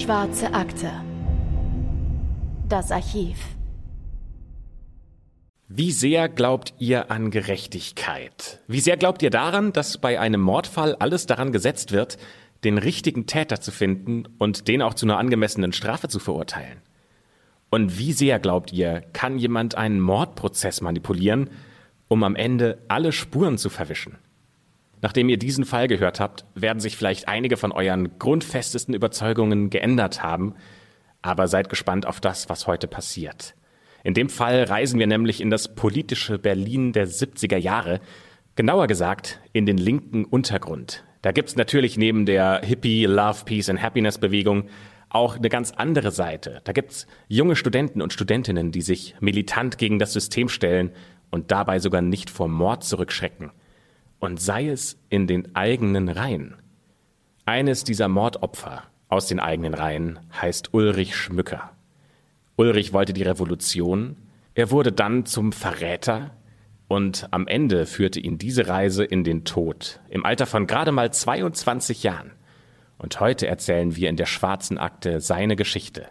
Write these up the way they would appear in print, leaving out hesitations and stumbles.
Schwarze Akte. Das Archiv. Wie sehr glaubt ihr an Gerechtigkeit? Wie sehr glaubt ihr daran, dass bei einem Mordfall alles daran gesetzt wird, den richtigen Täter zu finden und den auch zu einer angemessenen Strafe zu verurteilen? Und wie sehr glaubt ihr, kann jemand einen Mordprozess manipulieren, um am Ende alle Spuren zu verwischen? Nachdem ihr diesen Fall gehört habt, werden sich vielleicht einige von euren grundfestesten Überzeugungen geändert haben, aber seid gespannt auf das, was heute passiert. In dem Fall reisen wir nämlich in das politische Berlin der 70er Jahre, genauer gesagt in den linken Untergrund. Da gibt's natürlich neben der Hippie, Love, Peace and Happiness Bewegung auch eine ganz andere Seite. Da gibt's junge Studenten und Studentinnen, die sich militant gegen das System stellen und dabei sogar nicht vor Mord zurückschrecken. Und sei es in den eigenen Reihen. Eines dieser Mordopfer aus den eigenen Reihen heißt Ulrich Schmücker. Ulrich wollte die Revolution, er wurde dann zum Verräter und am Ende führte ihn diese Reise in den Tod, im Alter von gerade mal 22 Jahren. Und heute erzählen wir in der Schwarzen Akte seine Geschichte.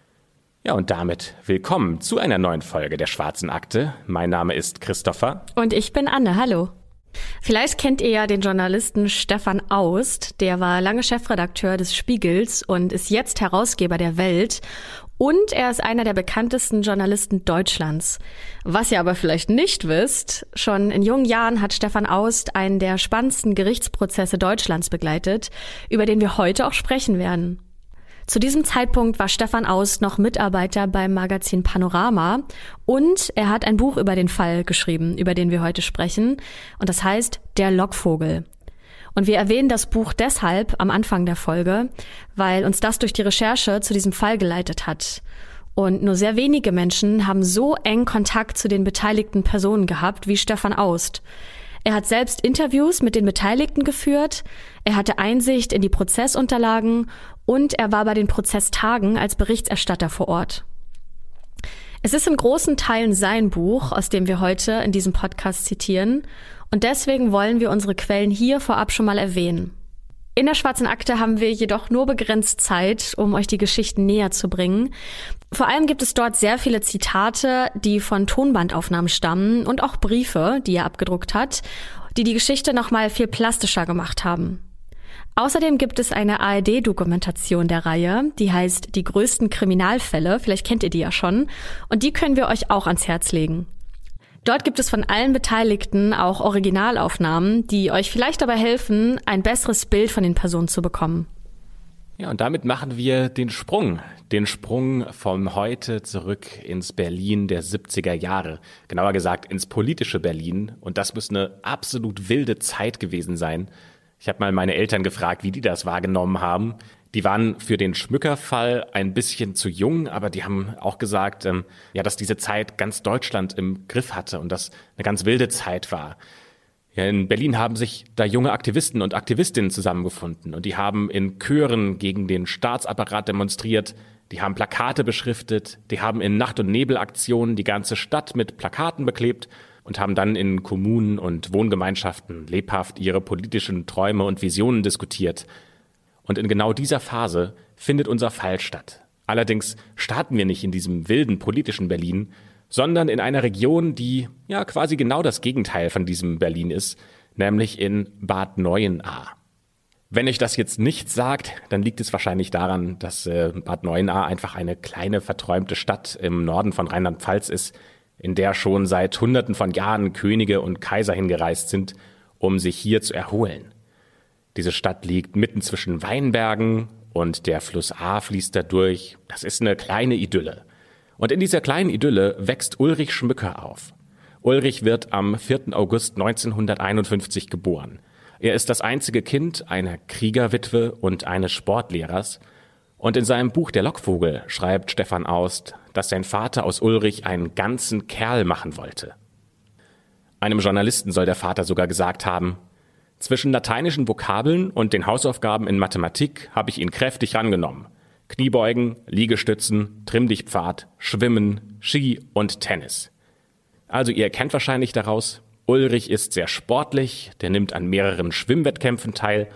Ja, und damit willkommen zu einer neuen Folge der Schwarzen Akte. Mein Name ist Christopher. Und ich bin Anne, hallo. Vielleicht kennt ihr ja den Journalisten Stefan Aust, der war lange Chefredakteur des Spiegels und ist jetzt Herausgeber der Welt. Und er ist einer der bekanntesten Journalisten Deutschlands. Was ihr aber vielleicht nicht wisst, schon in jungen Jahren hat Stefan Aust einen der spannendsten Gerichtsprozesse Deutschlands begleitet, über den wir heute auch sprechen werden. Zu diesem Zeitpunkt war Stefan Aust noch Mitarbeiter beim Magazin Panorama und er hat ein Buch über den Fall geschrieben, über den wir heute sprechen. Und das heißt Der Lockvogel. Und wir erwähnen das Buch deshalb am Anfang der Folge, weil uns das durch die Recherche zu diesem Fall geleitet hat. Und nur sehr wenige Menschen haben so eng Kontakt zu den beteiligten Personen gehabt wie Stefan Aust. Er hat selbst Interviews mit den Beteiligten geführt, er hatte Einsicht in die Prozessunterlagen und er war bei den Prozesstagen als Berichterstatter vor Ort. Es ist in großen Teilen sein Buch, aus dem wir heute in diesem Podcast zitieren. Und deswegen wollen wir unsere Quellen hier vorab schon mal erwähnen. In der Schwarzen Akte haben wir jedoch nur begrenzt Zeit, um euch die Geschichten näher zu bringen. Vor allem gibt es dort sehr viele Zitate, die von Tonbandaufnahmen stammen und auch Briefe, die er abgedruckt hat, die die Geschichte noch mal viel plastischer gemacht haben. Außerdem gibt es eine ARD-Dokumentation der Reihe, die heißt Die größten Kriminalfälle, vielleicht kennt ihr die ja schon, und die können wir euch auch ans Herz legen. Dort gibt es von allen Beteiligten auch Originalaufnahmen, die euch vielleicht dabei helfen, ein besseres Bild von den Personen zu bekommen. Ja, und damit machen wir den Sprung vom Heute zurück ins Berlin der 70er Jahre. Genauer gesagt ins politische Berlin. Und das muss eine absolut wilde Zeit gewesen sein. Ich habe mal meine Eltern gefragt, wie die das wahrgenommen haben. Die waren für den Schmücker-Fall ein bisschen zu jung, aber die haben auch gesagt, dass diese Zeit ganz Deutschland im Griff hatte und das eine ganz wilde Zeit war. Ja, in Berlin haben sich da junge Aktivisten und Aktivistinnen zusammengefunden und die haben in Chören gegen den Staatsapparat demonstriert, die haben Plakate beschriftet, die haben in Nacht- und Nebelaktionen die ganze Stadt mit Plakaten beklebt und haben dann in Kommunen und Wohngemeinschaften lebhaft ihre politischen Träume und Visionen diskutiert. Und in genau dieser Phase findet unser Fall statt. Allerdings starten wir nicht in diesem wilden politischen Berlin, sondern in einer Region, die ja quasi genau das Gegenteil von diesem Berlin ist, nämlich in Bad Neuenahr. Wenn euch das jetzt nichts sagt, dann liegt es wahrscheinlich daran, dass Bad Neuenahr einfach eine kleine, verträumte Stadt im Norden von Rheinland-Pfalz ist, in der schon seit Hunderten von Jahren Könige und Kaiser hingereist sind, um sich hier zu erholen. Diese Stadt liegt mitten zwischen Weinbergen und der Fluss Ahr fließt da durch. Das ist eine kleine Idylle. Und in dieser kleinen Idylle wächst Ulrich Schmücker auf. Ulrich wird am 4. August 1951 geboren. Er ist das einzige Kind einer Kriegerwitwe und eines Sportlehrers. Und in seinem Buch Der Lockvogel schreibt Stefan Aust, dass sein Vater aus Ulrich einen ganzen Kerl machen wollte. Einem Journalisten soll der Vater sogar gesagt haben: Zwischen lateinischen Vokabeln und den Hausaufgaben in Mathematik habe ich ihn kräftig rangenommen. Kniebeugen, Liegestützen, Trimm-dich-Pfad, Schwimmen, Ski und Tennis. Also ihr erkennt wahrscheinlich daraus, Ulrich ist sehr sportlich, der nimmt an mehreren Schwimmwettkämpfen teil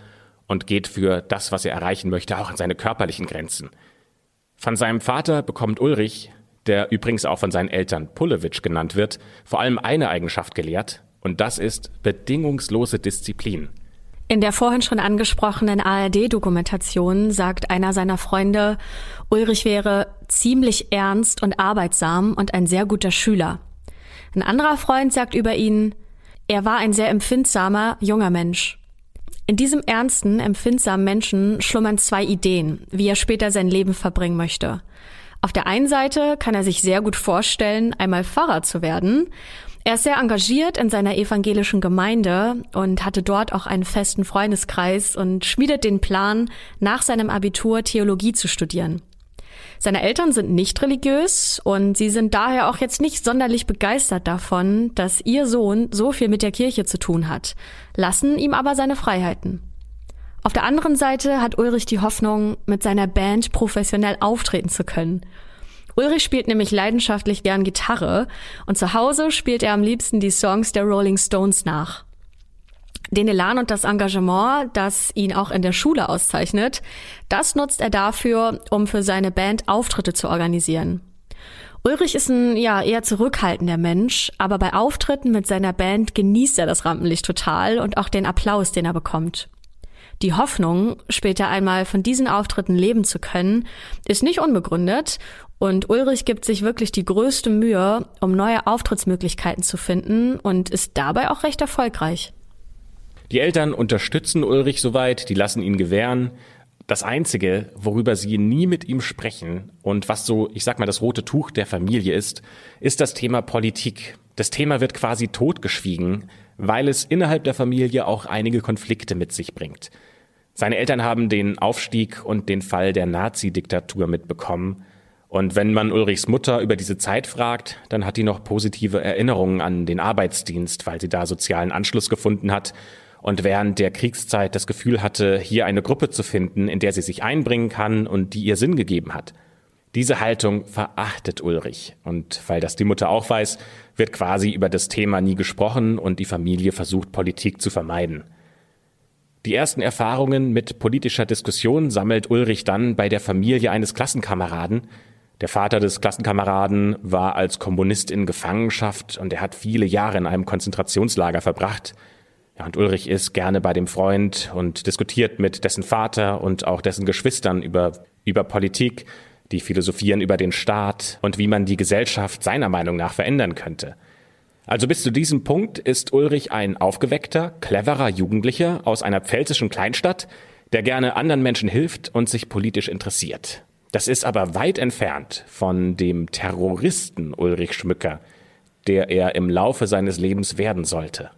und geht für das, was er erreichen möchte, auch an seine körperlichen Grenzen. Von seinem Vater bekommt Ulrich, der übrigens auch von seinen Eltern Pullewitsch genannt wird, vor allem eine Eigenschaft gelehrt, und das ist bedingungslose Disziplin. In der vorhin schon angesprochenen ARD-Dokumentation sagt einer seiner Freunde, Ulrich wäre ziemlich ernst und arbeitsam und ein sehr guter Schüler. Ein anderer Freund sagt über ihn, er war ein sehr empfindsamer, junger Mensch. In diesem ernsten, empfindsamen Menschen schlummern zwei Ideen, wie er später sein Leben verbringen möchte. Auf der einen Seite kann er sich sehr gut vorstellen, einmal Pfarrer zu werden. Er ist sehr engagiert in seiner evangelischen Gemeinde und hatte dort auch einen festen Freundeskreis und schmiedet den Plan, nach seinem Abitur Theologie zu studieren. Seine Eltern sind nicht religiös und sie sind daher auch jetzt nicht sonderlich begeistert davon, dass ihr Sohn so viel mit der Kirche zu tun hat, lassen ihm aber seine Freiheiten. Auf der anderen Seite hat Ulrich die Hoffnung, mit seiner Band professionell auftreten zu können. Ulrich spielt nämlich leidenschaftlich gern Gitarre und zu Hause spielt er am liebsten die Songs der Rolling Stones nach. Den Elan und das Engagement, das ihn auch in der Schule auszeichnet, das nutzt er dafür, um für seine Band Auftritte zu organisieren. Ulrich ist ein eher zurückhaltender Mensch, aber bei Auftritten mit seiner Band genießt er das Rampenlicht total und auch den Applaus, den er bekommt. Die Hoffnung, später einmal von diesen Auftritten leben zu können, ist nicht unbegründet und Ulrich gibt sich wirklich die größte Mühe, um neue Auftrittsmöglichkeiten zu finden und ist dabei auch recht erfolgreich. Die Eltern unterstützen Ulrich soweit, die lassen ihn gewähren. Das Einzige, worüber sie nie mit ihm sprechen und was so, das rote Tuch der Familie ist das Thema Politik. Das Thema wird quasi totgeschwiegen, weil es innerhalb der Familie auch einige Konflikte mit sich bringt. Seine Eltern haben den Aufstieg und den Fall der Nazi-Diktatur mitbekommen. Und wenn man Ulrichs Mutter über diese Zeit fragt, dann hat die noch positive Erinnerungen an den Arbeitsdienst, weil sie da sozialen Anschluss gefunden hat und während der Kriegszeit das Gefühl hatte, hier eine Gruppe zu finden, in der sie sich einbringen kann und die ihr Sinn gegeben hat. Diese Haltung verachtet Ulrich. Und weil das die Mutter auch weiß, wird quasi über das Thema nie gesprochen und die Familie versucht, Politik zu vermeiden. Die ersten Erfahrungen mit politischer Diskussion sammelt Ulrich dann bei der Familie eines Klassenkameraden. Der Vater des Klassenkameraden war als Kommunist in Gefangenschaft und er hat viele Jahre in einem Konzentrationslager verbracht. Ja, und Ulrich ist gerne bei dem Freund und diskutiert mit dessen Vater und auch dessen Geschwistern über Politik. Die philosophieren über den Staat und wie man die Gesellschaft seiner Meinung nach verändern könnte. Also bis zu diesem Punkt ist Ulrich ein aufgeweckter, cleverer Jugendlicher aus einer pfälzischen Kleinstadt, der gerne anderen Menschen hilft und sich politisch interessiert. Das ist aber weit entfernt von dem Terroristen Ulrich Schmücker, der er im Laufe seines Lebens werden sollte.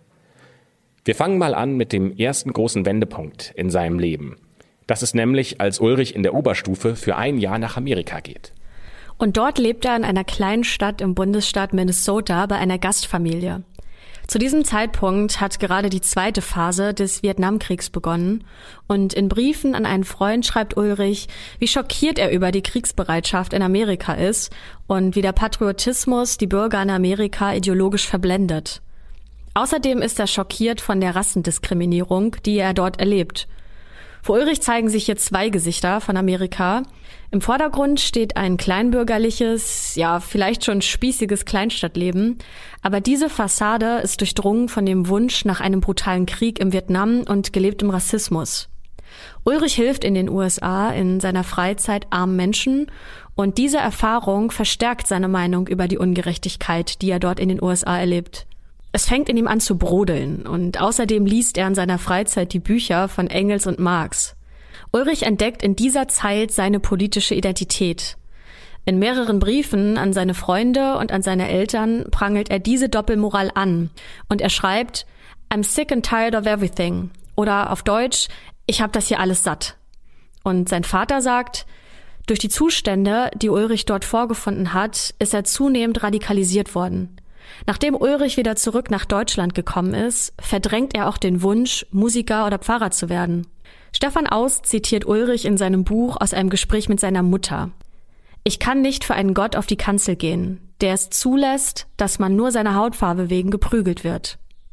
Wir fangen mal an mit dem ersten großen Wendepunkt in seinem Leben. Das ist nämlich, als Ulrich in der Oberstufe für ein Jahr nach Amerika geht. Und dort lebt er in einer kleinen Stadt im Bundesstaat Minnesota bei einer Gastfamilie. Zu diesem Zeitpunkt hat gerade die zweite Phase des Vietnamkriegs begonnen und in Briefen an einen Freund schreibt Ulrich, wie schockiert er über die Kriegsbereitschaft in Amerika ist und wie der Patriotismus die Bürger in Amerika ideologisch verblendet. Außerdem ist er schockiert von der Rassendiskriminierung, die er dort erlebt. Für Ulrich zeigen sich hier zwei Gesichter von Amerika. Im Vordergrund steht ein kleinbürgerliches, vielleicht schon spießiges Kleinstadtleben. Aber diese Fassade ist durchdrungen von dem Wunsch nach einem brutalen Krieg im Vietnam und gelebtem Rassismus. Ulrich hilft in den USA in seiner Freizeit armen Menschen und diese Erfahrung verstärkt seine Meinung über die Ungerechtigkeit, die er dort in den USA erlebt. Es fängt in ihm an zu brodeln und außerdem liest er in seiner Freizeit die Bücher von Engels und Marx. Ulrich entdeckt in dieser Zeit seine politische Identität. In mehreren Briefen an seine Freunde und an seine Eltern prangelt er diese Doppelmoral an und er schreibt, I'm sick and tired of everything oder auf Deutsch, ich hab das hier alles satt. Und sein Vater sagt, durch die Zustände, die Ulrich dort vorgefunden hat, ist er zunehmend radikalisiert worden. Nachdem Ulrich wieder zurück nach Deutschland gekommen ist, verdrängt er auch den Wunsch, Musiker oder Pfarrer zu werden. Stefan Aust zitiert Ulrich in seinem Buch aus einem Gespräch mit seiner Mutter. Ich kann nicht für einen Gott auf die Kanzel gehen, der es zulässt, dass man nur seiner Hautfarbe wegen geprügelt wird.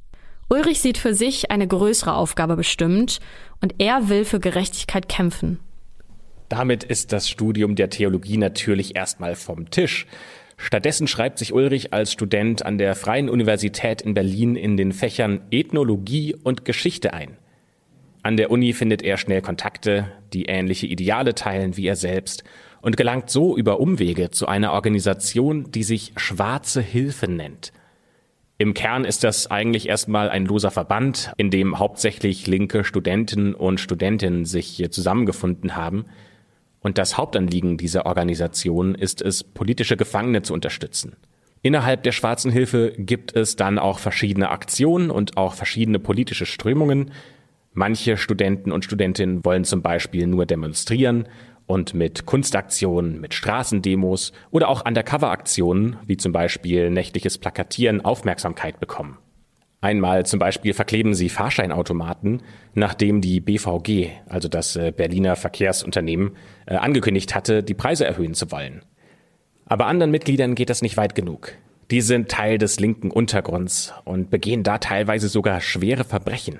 Ulrich sieht für sich eine größere Aufgabe bestimmt und er will für Gerechtigkeit kämpfen. Damit ist das Studium der Theologie natürlich erstmal vom Tisch. Stattdessen schreibt sich Ulrich als Student an der Freien Universität in Berlin in den Fächern Ethnologie und Geschichte ein. An der Uni findet er schnell Kontakte, die ähnliche Ideale teilen wie er selbst und gelangt so über Umwege zu einer Organisation, die sich Schwarze Hilfe nennt. Im Kern ist das eigentlich erstmal ein loser Verband, in dem hauptsächlich linke Studenten und Studentinnen sich hier zusammengefunden haben. Und das Hauptanliegen dieser Organisation ist es, politische Gefangene zu unterstützen. Innerhalb der Schwarzen Hilfe gibt es dann auch verschiedene Aktionen und auch verschiedene politische Strömungen. Manche Studenten und Studentinnen wollen zum Beispiel nur demonstrieren und mit Kunstaktionen, mit Straßendemos oder auch Undercover-Aktionen, wie zum Beispiel nächtliches Plakatieren, Aufmerksamkeit bekommen. Einmal zum Beispiel verkleben sie Fahrscheinautomaten, nachdem die BVG, also das Berliner Verkehrsunternehmen, angekündigt hatte, die Preise erhöhen zu wollen. Aber anderen Mitgliedern geht das nicht weit genug. Die sind Teil des linken Untergrunds und begehen da teilweise sogar schwere Verbrechen.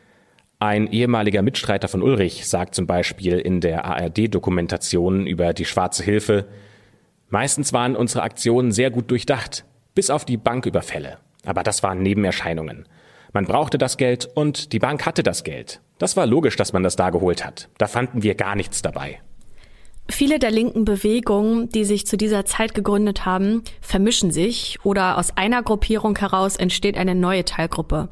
Ein ehemaliger Mitstreiter von Ulrich sagt zum Beispiel in der ARD-Dokumentation über die Schwarze Hilfe: Meistens waren unsere Aktionen sehr gut durchdacht, bis auf die Banküberfälle. Aber das waren Nebenerscheinungen. Man brauchte das Geld und die Bank hatte das Geld. Das war logisch, dass man das da geholt hat. Da fanden wir gar nichts dabei. Viele der linken Bewegungen, die sich zu dieser Zeit gegründet haben, vermischen sich oder aus einer Gruppierung heraus entsteht eine neue Teilgruppe.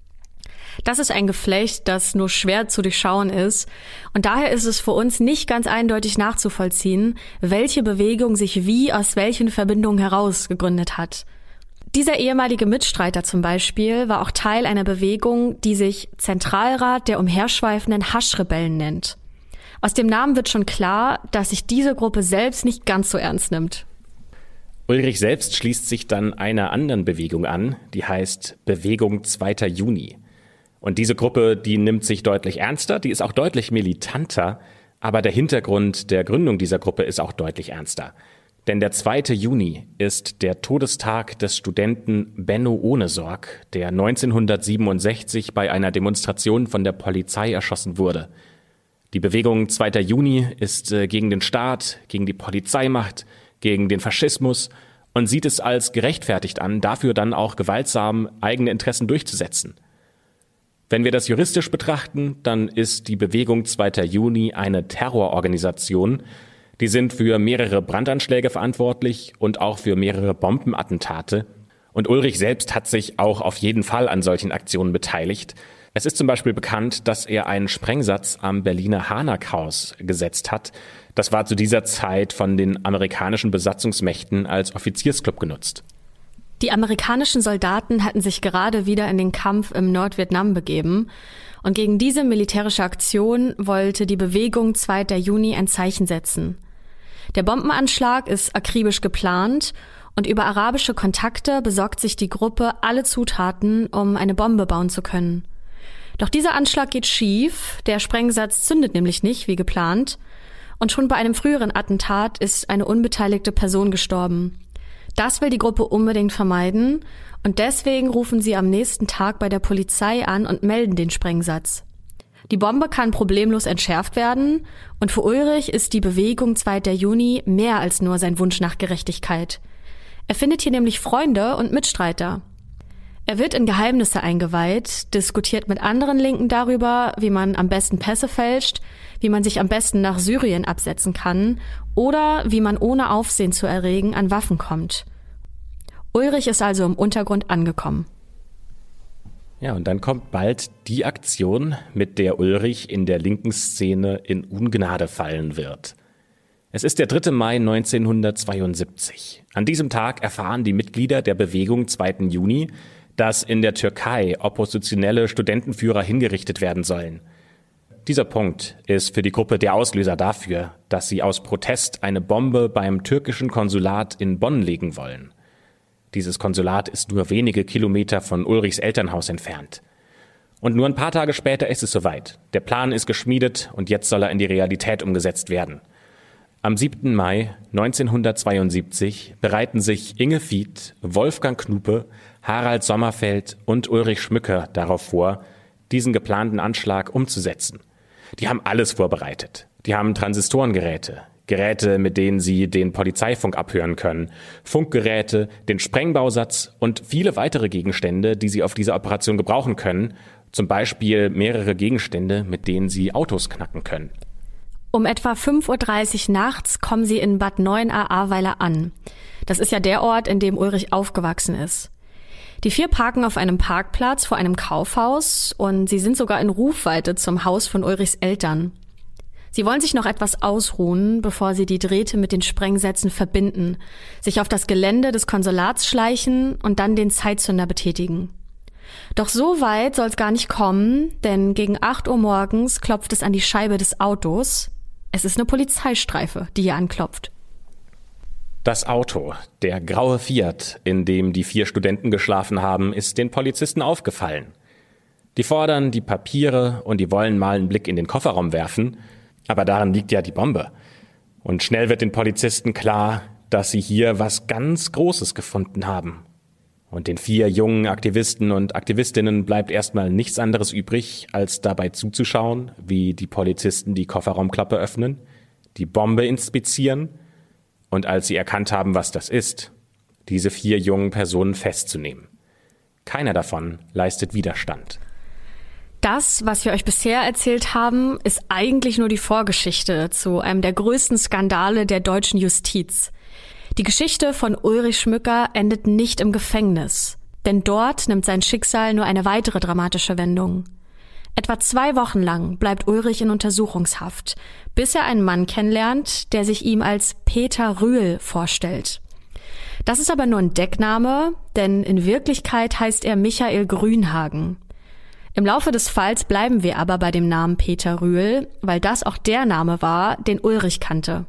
Das ist ein Geflecht, das nur schwer zu durchschauen ist. Und daher ist es für uns nicht ganz eindeutig nachzuvollziehen, welche Bewegung sich wie aus welchen Verbindungen heraus gegründet hat. Dieser ehemalige Mitstreiter zum Beispiel war auch Teil einer Bewegung, die sich Zentralrat der umherschweifenden Haschrebellen nennt. Aus dem Namen wird schon klar, dass sich diese Gruppe selbst nicht ganz so ernst nimmt. Ulrich selbst schließt sich dann einer anderen Bewegung an, die heißt Bewegung 2. Juni. Und diese Gruppe, die nimmt sich deutlich ernster, die ist auch deutlich militanter, aber der Hintergrund der Gründung dieser Gruppe ist auch deutlich ernster. Denn der 2. Juni ist der Todestag des Studenten Benno Ohnesorg, der 1967 bei einer Demonstration von der Polizei erschossen wurde. Die Bewegung 2. Juni ist gegen den Staat, gegen die Polizeimacht, gegen den Faschismus und sieht es als gerechtfertigt an, dafür dann auch gewaltsam eigene Interessen durchzusetzen. Wenn wir das juristisch betrachten, dann ist die Bewegung 2. Juni eine Terrororganisation. Die sind für mehrere Brandanschläge verantwortlich und auch für mehrere Bombenattentate. Und Ulrich selbst hat sich auch auf jeden Fall an solchen Aktionen beteiligt. Es ist zum Beispiel bekannt, dass er einen Sprengsatz am Berliner Harnack-Haus gesetzt hat. Das war zu dieser Zeit von den amerikanischen Besatzungsmächten als Offiziersclub genutzt. Die amerikanischen Soldaten hatten sich gerade wieder in den Kampf im Nordvietnam begeben und gegen diese militärische Aktion wollte die Bewegung 2. Juni ein Zeichen setzen. Der Bombenanschlag ist akribisch geplant und über arabische Kontakte besorgt sich die Gruppe alle Zutaten, um eine Bombe bauen zu können. Doch dieser Anschlag geht schief, der Sprengsatz zündet nämlich nicht, wie geplant, und schon bei einem früheren Attentat ist eine unbeteiligte Person gestorben. Das will die Gruppe unbedingt vermeiden und deswegen rufen sie am nächsten Tag bei der Polizei an und melden den Sprengsatz. Die Bombe kann problemlos entschärft werden und für Ulrich ist die Bewegung 2. Juni mehr als nur sein Wunsch nach Gerechtigkeit. Er findet hier nämlich Freunde und Mitstreiter. Er wird in Geheimnisse eingeweiht, diskutiert mit anderen Linken darüber, wie man am besten Pässe fälscht, wie man sich am besten nach Syrien absetzen kann oder wie man ohne Aufsehen zu erregen an Waffen kommt. Ulrich ist also im Untergrund angekommen. Ja, und dann kommt bald die Aktion, mit der Ulrich in der linken Szene in Ungnade fallen wird. Es ist der 3. Mai 1972. An diesem Tag erfahren die Mitglieder der Bewegung 2. Juni, dass in der Türkei oppositionelle Studentenführer hingerichtet werden sollen. Dieser Punkt ist für die Gruppe der Auslöser dafür, dass sie aus Protest eine Bombe beim türkischen Konsulat in Bonn legen wollen. Dieses Konsulat ist nur wenige Kilometer von Ulrichs Elternhaus entfernt. Und nur ein paar Tage später ist es soweit. Der Plan ist geschmiedet und jetzt soll er in die Realität umgesetzt werden. Am 7. Mai 1972 bereiten sich Inge Fied, Wolfgang Knupe, Harald Sommerfeld und Ulrich Schmücker darauf vor, diesen geplanten Anschlag umzusetzen. Die haben alles vorbereitet. Die haben Transistorengeräte, Geräte, mit denen sie den Polizeifunk abhören können, Funkgeräte, den Sprengbausatz und viele weitere Gegenstände, die sie auf dieser Operation gebrauchen können, zum Beispiel mehrere Gegenstände, mit denen sie Autos knacken können. Um etwa 5:30 Uhr nachts kommen sie in Bad Neuenahr-Ahrweiler an. Das ist ja der Ort, in dem Ulrich aufgewachsen ist. Die 4 parken auf einem Parkplatz vor einem Kaufhaus und sie sind sogar in Rufweite zum Haus von Ulrichs Eltern. Sie wollen sich noch etwas ausruhen, bevor sie die Drähte mit den Sprengsätzen verbinden, sich auf das Gelände des Konsulats schleichen und dann den Zeitzünder betätigen. Doch so weit soll es gar nicht kommen, denn gegen 8 Uhr morgens klopft es an die Scheibe des Autos. Es ist eine Polizeistreife, die hier anklopft. Das Auto, der graue Fiat, in dem die 4 Studenten geschlafen haben, ist den Polizisten aufgefallen. Die fordern die Papiere und die wollen mal einen Blick in den Kofferraum werfen, aber darin liegt ja die Bombe. Und schnell wird den Polizisten klar, dass sie hier was ganz Großes gefunden haben. Und den 4 jungen Aktivisten und Aktivistinnen bleibt erstmal nichts anderes übrig, als dabei zuzuschauen, wie die Polizisten die Kofferraumklappe öffnen, die Bombe inspizieren und als sie erkannt haben, was das ist, diese 4 jungen Personen festzunehmen. Keiner davon leistet Widerstand. Das, was wir euch bisher erzählt haben, ist eigentlich nur die Vorgeschichte zu einem der größten Skandale der deutschen Justiz. Die Geschichte von Ulrich Schmücker endet nicht im Gefängnis, denn dort nimmt sein Schicksal nur eine weitere dramatische Wendung. Etwa 2 Wochen lang bleibt Ulrich in Untersuchungshaft, bis er einen Mann kennenlernt, der sich ihm als Peter Rühl vorstellt. Das ist aber nur ein Deckname, denn in Wirklichkeit heißt er Michael Grünhagen. Im Laufe des Falls bleiben wir aber bei dem Namen Peter Rühl, weil das auch der Name war, den Ulrich kannte.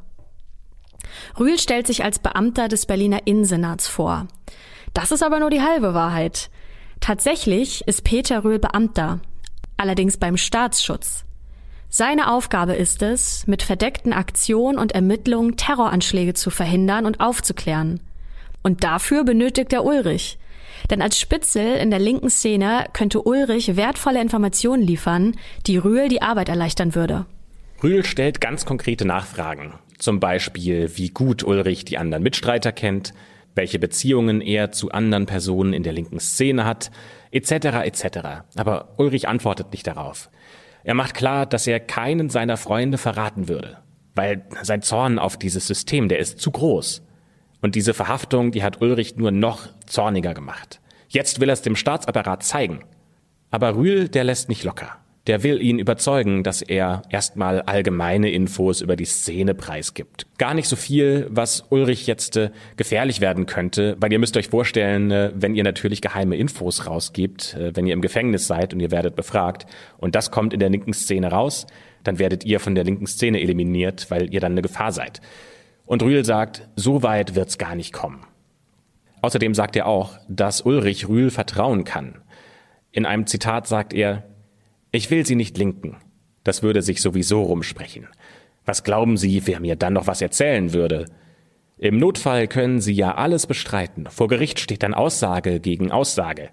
Rühl stellt sich als Beamter des Berliner Innensenats vor. Das ist aber nur die halbe Wahrheit. Tatsächlich ist Peter Rühl Beamter, allerdings beim Staatsschutz. Seine Aufgabe ist es, mit verdeckten Aktionen und Ermittlungen Terroranschläge zu verhindern und aufzuklären. Und dafür benötigt er Ulrich. Denn als Spitzel in der linken Szene könnte Ulrich wertvolle Informationen liefern, die Rühl die Arbeit erleichtern würde. Rühl stellt ganz konkrete Nachfragen. Zum Beispiel, wie gut Ulrich die anderen Mitstreiter kennt, welche Beziehungen er zu anderen Personen in der linken Szene hat, etc. etc. Aber Ulrich antwortet nicht darauf. Er macht klar, dass er keinen seiner Freunde verraten würde, weil sein Zorn auf dieses System, der ist zu groß. Und diese Verhaftung, die hat Ulrich nur noch zorniger gemacht. Jetzt will er es dem Staatsapparat zeigen. Aber Rühl, der lässt nicht locker. Der will ihn überzeugen, dass er erstmal allgemeine Infos über die Szene preisgibt. Gar nicht so viel, was Ulrich jetzt gefährlich werden könnte, weil ihr müsst euch vorstellen, wenn ihr natürlich geheime Infos rausgebt, wenn ihr im Gefängnis seid und ihr werdet befragt und das kommt in der linken Szene raus, dann werdet ihr von der linken Szene eliminiert, weil ihr dann eine Gefahr seid. Und Rühl sagt, so weit wird's gar nicht kommen. Außerdem sagt er auch, dass Ulrich Rühl vertrauen kann. In einem Zitat sagt er, ich will Sie nicht linken. Das würde sich sowieso rumsprechen. Was glauben Sie, wer mir dann noch was erzählen würde? Im Notfall können Sie ja alles bestreiten. Vor Gericht steht dann Aussage gegen Aussage.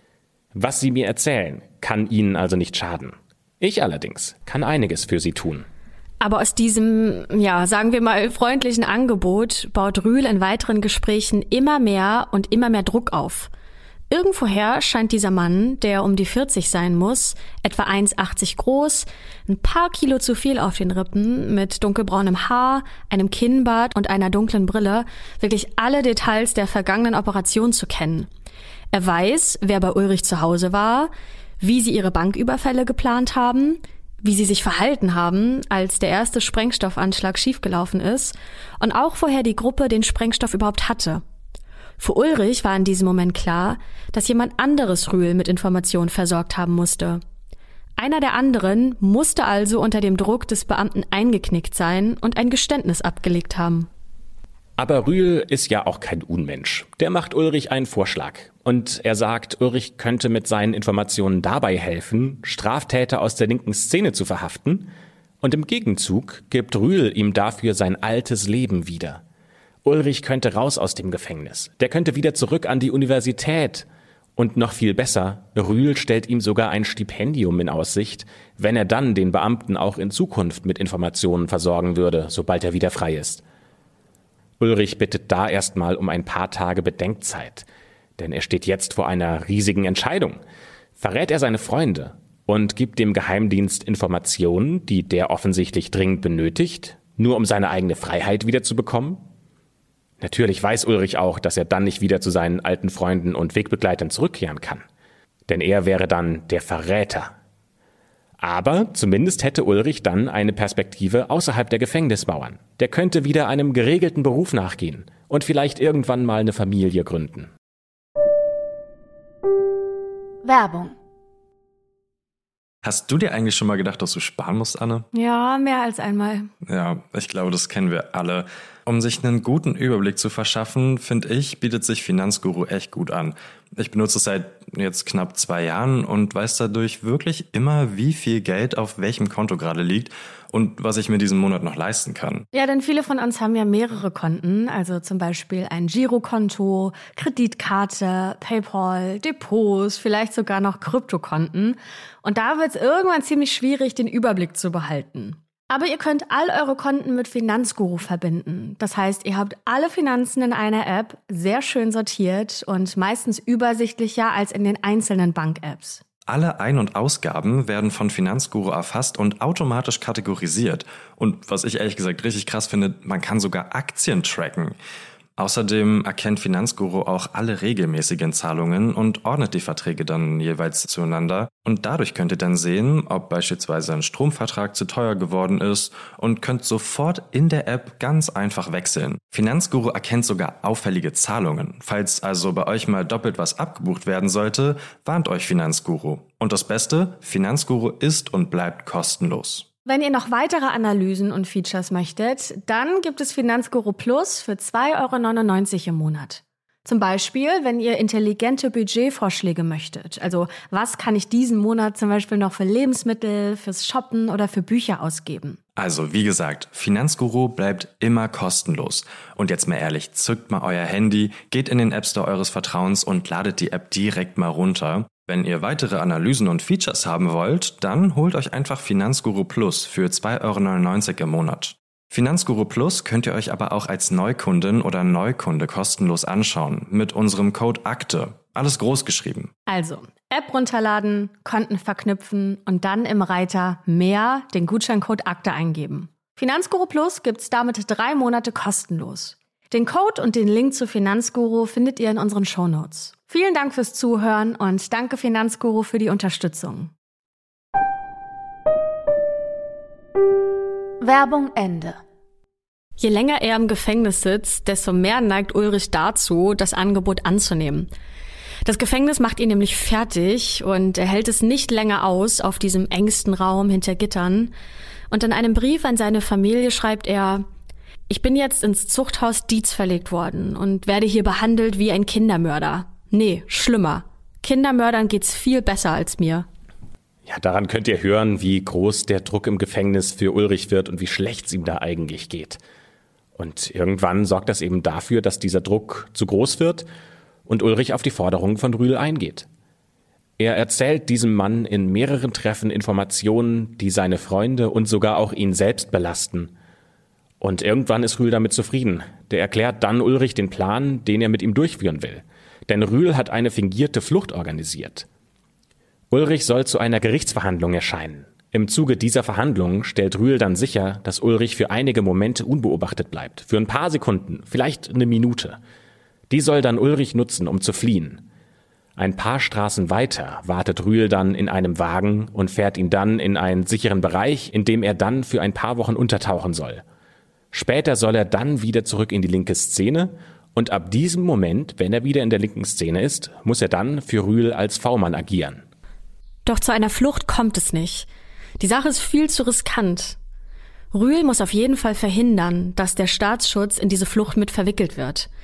Was Sie mir erzählen, kann Ihnen also nicht schaden. Ich allerdings kann einiges für Sie tun. Aber aus diesem, sagen wir mal, freundlichen Angebot baut Rühl in weiteren Gesprächen immer mehr Druck auf. Irgendwoher scheint dieser Mann, der um die 40 sein muss, etwa 1,80 groß, ein paar Kilo zu viel auf den Rippen, mit dunkelbraunem Haar, einem Kinnbart und einer dunklen Brille, wirklich alle Details der vergangenen Operation zu kennen. Er weiß, wer bei Ulrich zu Hause war, wie sie ihre Banküberfälle geplant haben, wie sie sich verhalten haben, als der erste Sprengstoffanschlag schiefgelaufen ist und auch woher die Gruppe den Sprengstoff überhaupt hatte. Für Ulrich war in diesem Moment klar, dass jemand anderes Rühl mit Informationen versorgt haben musste. Einer der anderen musste also unter dem Druck des Beamten eingeknickt sein und ein Geständnis abgelegt haben. Aber Rühl ist ja auch kein Unmensch. Der macht Ulrich einen Vorschlag. Und er sagt, Ulrich könnte mit seinen Informationen dabei helfen, Straftäter aus der linken Szene zu verhaften Und im Gegenzug gibt Rühl ihm dafür sein altes Leben wieder. Ulrich könnte raus aus dem Gefängnis. Der könnte wieder zurück an die Universität. Und noch viel besser, Rühl stellt ihm sogar ein Stipendium in Aussicht, wenn er dann den Beamten auch in Zukunft mit Informationen versorgen würde, sobald er wieder frei ist. Ulrich bittet da erstmal um ein paar Tage Bedenkzeit, denn er steht jetzt vor einer riesigen Entscheidung. Verrät er seine Freunde und gibt dem Geheimdienst Informationen, die der offensichtlich dringend benötigt, nur um seine eigene Freiheit wiederzubekommen? Natürlich weiß Ulrich auch, dass er dann nicht wieder zu seinen alten Freunden und Wegbegleitern zurückkehren kann. Denn er wäre dann der Verräter. Aber zumindest hätte Ulrich dann eine Perspektive außerhalb der Gefängnismauern. Der könnte wieder einem geregelten Beruf nachgehen und vielleicht irgendwann mal eine Familie gründen. Werbung. Hast du dir eigentlich schon mal gedacht, dass du sparen musst, Anne? Ja, mehr als einmal. Ja, ich glaube, das kennen wir alle. Um sich einen guten Überblick zu verschaffen, finde ich, bietet sich Finanzguru echt gut an. Ich benutze es seit jetzt knapp 2 Jahren und weiß dadurch wirklich immer, wie viel Geld auf welchem Konto gerade liegt und was ich mir diesen Monat noch leisten kann. Ja, denn viele von uns haben ja mehrere Konten, also zum Beispiel ein Girokonto, Kreditkarte, PayPal, Depots, vielleicht sogar noch Kryptokonten. Und da wird es irgendwann ziemlich schwierig, den Überblick zu behalten. Aber ihr könnt all eure Konten mit Finanzguru verbinden. Das heißt, ihr habt alle Finanzen in einer App sehr schön sortiert und meistens übersichtlicher als in den einzelnen Bank-Apps. Alle Ein- und Ausgaben werden von Finanzguru erfasst und automatisch kategorisiert. Und was ich ehrlich gesagt richtig krass finde, man kann sogar Aktien tracken. Außerdem erkennt Finanzguru auch alle regelmäßigen Zahlungen und ordnet die Verträge dann jeweils zueinander. Und dadurch könnt ihr dann sehen, ob beispielsweise ein Stromvertrag zu teuer geworden ist und könnt sofort in der App ganz einfach wechseln. Finanzguru erkennt sogar auffällige Zahlungen. Falls also bei euch mal doppelt was abgebucht werden sollte, warnt euch Finanzguru. Und das Beste, Finanzguru ist und bleibt kostenlos. Wenn ihr noch weitere Analysen und Features möchtet, dann gibt es Finanzguru Plus für 2,99 € im Monat. Zum Beispiel, wenn ihr intelligente Budgetvorschläge möchtet. Also, was kann ich diesen Monat zum Beispiel noch für Lebensmittel, fürs Shoppen oder für Bücher ausgeben? Also, wie gesagt, Finanzguru bleibt immer kostenlos. Und jetzt mal ehrlich, zückt mal euer Handy, geht in den App Store eures Vertrauens und ladet die App direkt mal runter. Wenn ihr weitere Analysen und Features haben wollt, dann holt euch einfach Finanzguru Plus für 2,99 € im Monat. Finanzguru Plus könnt ihr euch aber auch als Neukundin oder Neukunde kostenlos anschauen mit unserem Code AKTE. Alles groß geschrieben. Also, App runterladen, Konten verknüpfen und dann im Reiter Mehr den Gutscheincode AKTE eingeben. Finanzguru Plus gibt's damit 3 Monate kostenlos. Den Code und den Link zu Finanzguru findet ihr in unseren Shownotes. Vielen Dank fürs Zuhören und danke Finanzguru für die Unterstützung. Werbung Ende. Je länger er im Gefängnis sitzt, desto mehr neigt Ulrich dazu, das Angebot anzunehmen. Das Gefängnis macht ihn nämlich fertig und er hält es nicht länger aus auf diesem engsten Raum hinter Gittern. Und in einem Brief an seine Familie schreibt er: Ich bin jetzt ins Zuchthaus Dietz verlegt worden und werde hier behandelt wie ein Kindermörder. Nee, schlimmer. Kindermördern geht's viel besser als mir. Ja, daran könnt ihr hören, wie groß der Druck im Gefängnis für Ulrich wird und wie schlecht es ihm da eigentlich geht. Und irgendwann sorgt das eben dafür, dass dieser Druck zu groß wird und Ulrich auf die Forderungen von Rühl eingeht. Er erzählt diesem Mann in mehreren Treffen Informationen, die seine Freunde und sogar auch ihn selbst belasten. Und irgendwann ist Rühl damit zufrieden. Der erklärt dann Ulrich den Plan, den er mit ihm durchführen will. Denn Rühl hat eine fingierte Flucht organisiert. Ulrich soll zu einer Gerichtsverhandlung erscheinen. Im Zuge dieser Verhandlung stellt Rühl dann sicher, dass Ulrich für einige Momente unbeobachtet bleibt. Für ein paar Sekunden, vielleicht eine Minute. Die soll dann Ulrich nutzen, um zu fliehen. Ein paar Straßen weiter wartet Rühl dann in einem Wagen und fährt ihn dann in einen sicheren Bereich, in dem er dann für ein paar Wochen untertauchen soll. Später soll er dann wieder zurück in die linke Szene und ab diesem Moment, wenn er wieder in der linken Szene ist, muss er dann für Rühl als V-Mann agieren. Doch zu einer Flucht kommt es nicht. Die Sache ist viel zu riskant. Rühl muss auf jeden Fall verhindern, dass der Staatsschutz in diese Flucht mit verwickelt wird.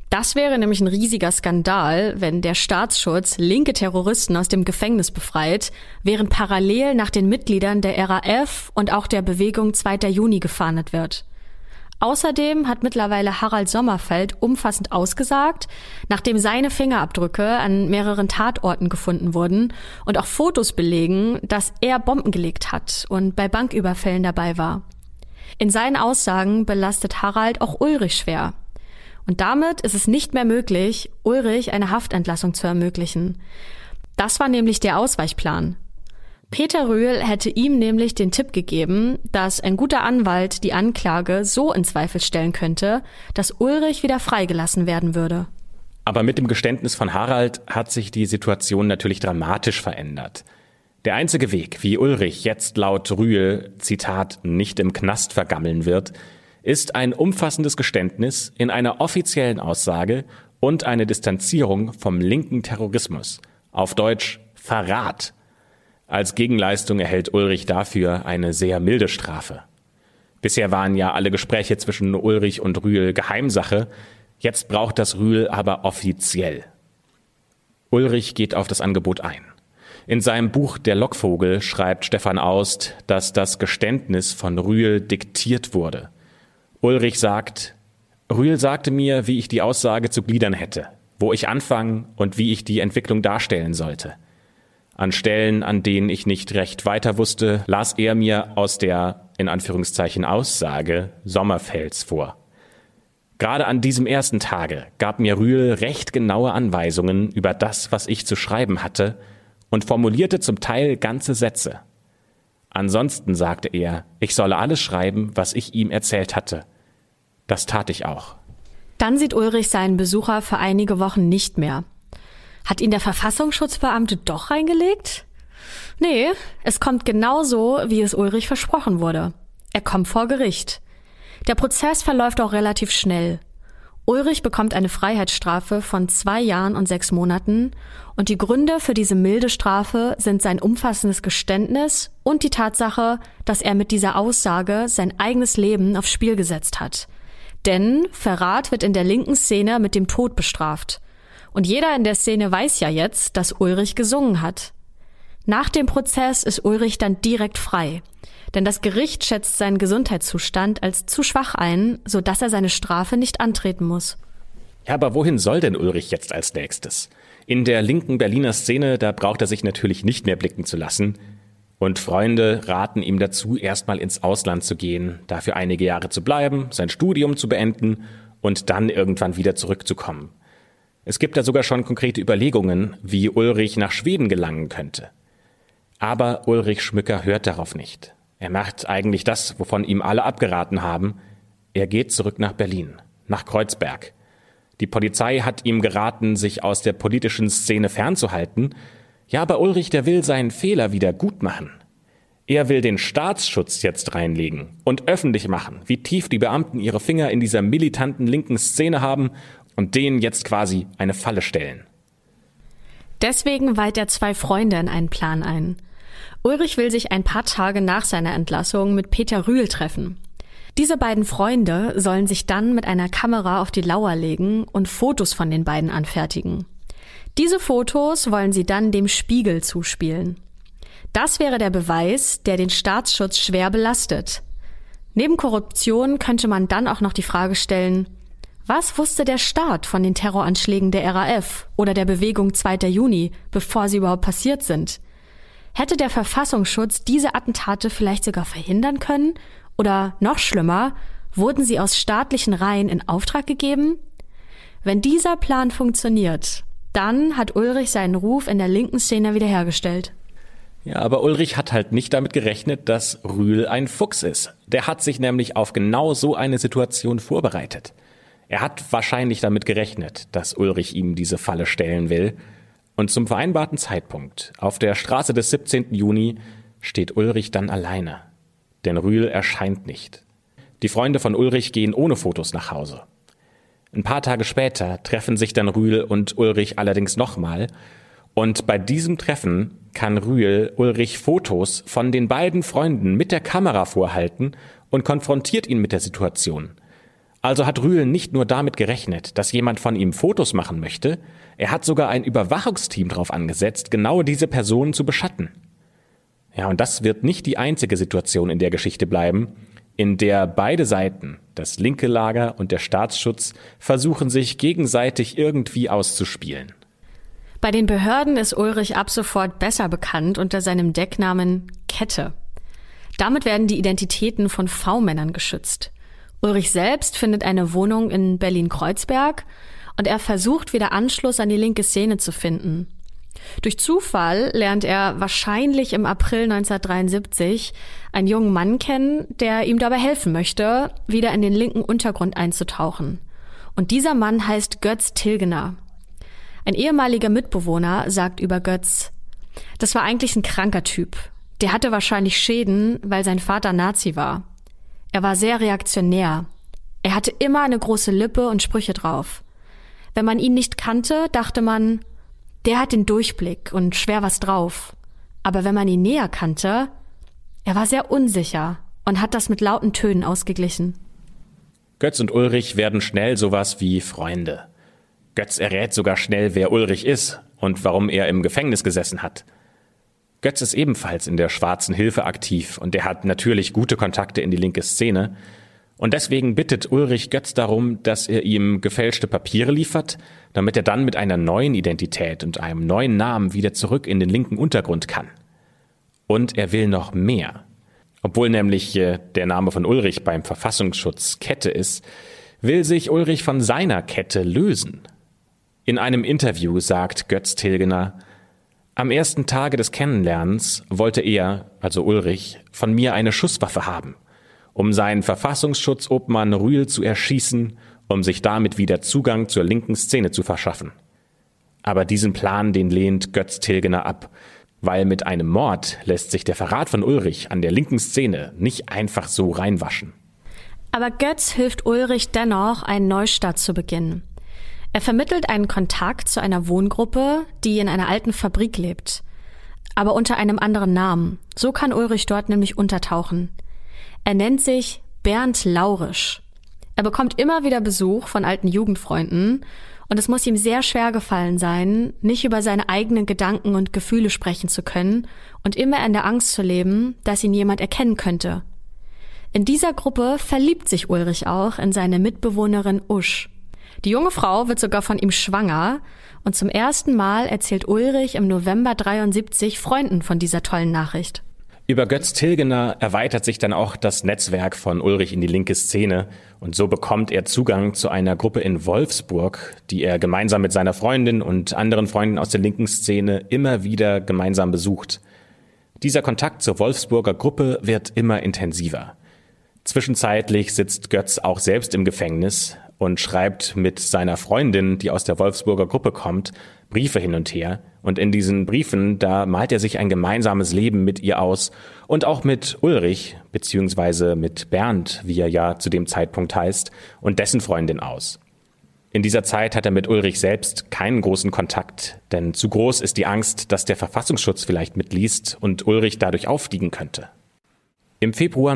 Das wäre nämlich ein riesiger Skandal, wenn der Staatsschutz linke Terroristen aus dem Gefängnis befreit, während parallel nach den Mitgliedern der RAF und auch der Bewegung 2. Juni gefahndet wird. Außerdem hat mittlerweile Harald Sommerfeld umfassend ausgesagt, nachdem seine Fingerabdrücke an mehreren Tatorten gefunden wurden und auch Fotos belegen, dass er Bomben gelegt hat und bei Banküberfällen dabei war. In seinen Aussagen belastet Harald auch Ulrich schwer. Und damit ist es nicht mehr möglich, Ulrich eine Haftentlassung zu ermöglichen. Das war nämlich der Ausweichplan. Peter Rühl hätte ihm nämlich den Tipp gegeben, dass ein guter Anwalt die Anklage so in Zweifel stellen könnte, dass Ulrich wieder freigelassen werden würde. Aber mit dem Geständnis von Harald hat sich die Situation natürlich dramatisch verändert. Der einzige Weg, wie Ulrich jetzt laut Rühl, Zitat, nicht im Knast vergammeln wird, ist ein umfassendes Geständnis in einer offiziellen Aussage und eine Distanzierung vom linken Terrorismus. Auf Deutsch Verrat. Als Gegenleistung erhält Ulrich dafür eine sehr milde Strafe. Bisher waren ja alle Gespräche zwischen Ulrich und Rühl Geheimsache. Jetzt braucht das Rühl aber offiziell. Ulrich geht auf das Angebot ein. In seinem Buch Der Lockvogel schreibt Stefan Aust, dass das Geständnis von Rühl diktiert wurde. Ulrich sagt, Rühl sagte mir, wie ich die Aussage zu gliedern hätte, wo ich anfangen und wie ich die Entwicklung darstellen sollte. An Stellen, an denen ich nicht recht weiter wusste, las er mir aus der, in Anführungszeichen, Aussage Sommerfelds vor. Gerade an diesem ersten Tage gab mir Rühl recht genaue Anweisungen über das, was ich zu schreiben hatte, und formulierte zum Teil ganze Sätze. Ansonsten sagte er, ich solle alles schreiben, was ich ihm erzählt hatte. Das tat ich auch. Dann sieht Ulrich seinen Besucher für einige Wochen nicht mehr. Hat ihn der Verfassungsschutzbeamte doch reingelegt? Nee, es kommt genau so, wie es Ulrich versprochen wurde. Er kommt vor Gericht. Der Prozess verläuft auch relativ schnell. Ulrich bekommt eine Freiheitsstrafe von 2 Jahren und 6 Monaten und die Gründe für diese milde Strafe sind sein umfassendes Geständnis und die Tatsache, dass er mit dieser Aussage sein eigenes Leben aufs Spiel gesetzt hat. Denn Verrat wird in der linken Szene mit dem Tod bestraft. Und jeder in der Szene weiß ja jetzt, dass Ulrich gesungen hat. Nach dem Prozess ist Ulrich dann direkt frei. Denn das Gericht schätzt seinen Gesundheitszustand als zu schwach ein, sodass er seine Strafe nicht antreten muss. Ja, aber wohin soll denn Ulrich jetzt als nächstes? In der linken Berliner Szene, da braucht er sich natürlich nicht mehr blicken zu lassen. Und Freunde raten ihm dazu, erstmal ins Ausland zu gehen, dafür einige Jahre zu bleiben, sein Studium zu beenden und dann irgendwann wieder zurückzukommen. Es gibt da sogar schon konkrete Überlegungen, wie Ulrich nach Schweden gelangen könnte. Aber Ulrich Schmücker hört darauf nicht. Er macht eigentlich das, wovon ihm alle abgeraten haben. Er geht zurück nach Berlin, nach Kreuzberg. Die Polizei hat ihm geraten, sich aus der politischen Szene fernzuhalten. Ja, aber Ulrich, der will seinen Fehler wieder gut machen. Er will den Staatsschutz jetzt reinlegen und öffentlich machen, wie tief die Beamten ihre Finger in dieser militanten linken Szene haben und denen jetzt quasi eine Falle stellen. Deswegen weiht er 2 Freunde in einen Plan ein. Ulrich will sich ein paar Tage nach seiner Entlassung mit Peter Rühl treffen. Diese beiden Freunde sollen sich dann mit einer Kamera auf die Lauer legen und Fotos von den beiden anfertigen. Diese Fotos wollen sie dann dem Spiegel zuspielen. Das wäre der Beweis, der den Staatsschutz schwer belastet. Neben Korruption könnte man dann auch noch die Frage stellen, was wusste der Staat von den Terroranschlägen der RAF oder der Bewegung 2. Juni, bevor sie überhaupt passiert sind? Hätte der Verfassungsschutz diese Attentate vielleicht sogar verhindern können? Oder noch schlimmer, wurden sie aus staatlichen Reihen in Auftrag gegeben? Wenn dieser Plan funktioniert, dann hat Ulrich seinen Ruf in der linken Szene wiederhergestellt. Ja, aber Ulrich hat halt nicht damit gerechnet, dass Rühl ein Fuchs ist. Der hat sich nämlich auf genau so eine Situation vorbereitet. Er hat wahrscheinlich damit gerechnet, dass Ulrich ihm diese Falle stellen will. Und zum vereinbarten Zeitpunkt, auf der Straße des 17. Juni, steht Ulrich dann alleine. Denn Rühl erscheint nicht. Die Freunde von Ulrich gehen ohne Fotos nach Hause. Ein paar Tage später treffen sich dann Rühl und Ulrich allerdings nochmal. Und bei diesem Treffen kann Rühl Ulrich Fotos von den beiden Freunden mit der Kamera vorhalten und konfrontiert ihn mit der Situation. Also hat Rühl nicht nur damit gerechnet, dass jemand von ihm Fotos machen möchte, er hat sogar ein Überwachungsteam drauf angesetzt, genau diese Personen zu beschatten. Ja, und das wird nicht die einzige Situation in der Geschichte bleiben, in der beide Seiten, das linke Lager und der Staatsschutz, versuchen sich gegenseitig irgendwie auszuspielen. Bei den Behörden ist Ulrich ab sofort besser bekannt unter seinem Decknamen Kette. Damit werden die Identitäten von V-Männern geschützt. Ulrich selbst findet eine Wohnung in Berlin-Kreuzberg und er versucht wieder Anschluss an die linke Szene zu finden. Durch Zufall lernt er wahrscheinlich im April 1973 einen jungen Mann kennen, der ihm dabei helfen möchte, wieder in den linken Untergrund einzutauchen. Und dieser Mann heißt Götz Tilgener. Ein ehemaliger Mitbewohner sagt über Götz: Das war eigentlich ein kranker Typ. Der hatte wahrscheinlich Schäden, weil sein Vater Nazi war. Er war sehr reaktionär. Er hatte immer eine große Lippe und Sprüche drauf. Wenn man ihn nicht kannte, dachte man, der hat den Durchblick und schwer was drauf. Aber wenn man ihn näher kannte, er war sehr unsicher und hat das mit lauten Tönen ausgeglichen. Götz und Ulrich werden schnell sowas wie Freunde. Götz errät sogar schnell, wer Ulrich ist und warum er im Gefängnis gesessen hat. Götz ist ebenfalls in der Schwarzen Hilfe aktiv und er hat natürlich gute Kontakte in die linke Szene. Und deswegen bittet Ulrich Götz darum, dass er ihm gefälschte Papiere liefert, damit er dann mit einer neuen Identität und einem neuen Namen wieder zurück in den linken Untergrund kann. Und er will noch mehr. Obwohl nämlich der Name von Ulrich beim Verfassungsschutz Kette ist, will sich Ulrich von seiner Kette lösen. In einem Interview sagt Götz Tilgener: Am ersten Tage des Kennenlernens wollte er, also Ulrich, von mir eine Schusswaffe haben, um seinen Verfassungsschutzobmann Rühl zu erschießen, um sich damit wieder Zugang zur linken Szene zu verschaffen. Aber diesen Plan, den lehnt Götz Tilgener ab, weil mit einem Mord lässt sich der Verrat von Ulrich an der linken Szene nicht einfach so reinwaschen. Aber Götz hilft Ulrich dennoch, einen Neustart zu beginnen. Er vermittelt einen Kontakt zu einer Wohngruppe, die in einer alten Fabrik lebt. Aber unter einem anderen Namen. So kann Ulrich dort nämlich untertauchen. Er nennt sich Bernd Laurisch. Er bekommt immer wieder Besuch von alten Jugendfreunden und es muss ihm sehr schwer gefallen sein, nicht über seine eigenen Gedanken und Gefühle sprechen zu können und immer in der Angst zu leben, dass ihn jemand erkennen könnte. In dieser Gruppe verliebt sich Ulrich auch in seine Mitbewohnerin Usch. Die junge Frau wird sogar von ihm schwanger und zum ersten Mal erzählt Ulrich im November 1973 Freunden von dieser tollen Nachricht. Über Götz Tilgener erweitert sich dann auch das Netzwerk von Ulrich in die linke Szene und so bekommt er Zugang zu einer Gruppe in Wolfsburg, die er gemeinsam mit seiner Freundin und anderen Freunden aus der linken Szene immer wieder gemeinsam besucht. Dieser Kontakt zur Wolfsburger Gruppe wird immer intensiver. Zwischenzeitlich sitzt Götz auch selbst im Gefängnis und schreibt mit seiner Freundin, die aus der Wolfsburger Gruppe kommt, Briefe hin und her. Und in diesen Briefen, da malt er sich ein gemeinsames Leben mit ihr aus und auch mit Ulrich, beziehungsweise mit Bernd, wie er ja zu dem Zeitpunkt heißt, und dessen Freundin aus. In dieser Zeit hat er mit Ulrich selbst keinen großen Kontakt, denn zu groß ist die Angst, dass der Verfassungsschutz vielleicht mitliest und Ulrich dadurch auffliegen könnte. Im Februar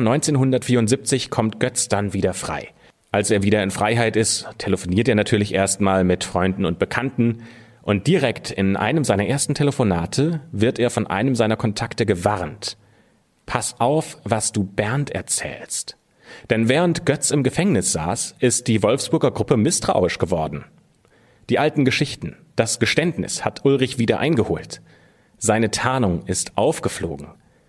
1974 kommt Götz dann wieder frei. Als er wieder in Freiheit ist, telefoniert er natürlich erstmal mit Freunden und Bekannten und direkt in einem seiner ersten Telefonate wird er von einem seiner Kontakte gewarnt. Pass auf, was du Bernd erzählst. Denn während Götz im Gefängnis saß, ist die Wolfsburger Gruppe misstrauisch geworden. Die alten Geschichten, das Geständnis hat Ulrich wieder eingeholt. Seine Tarnung ist aufgeflogen.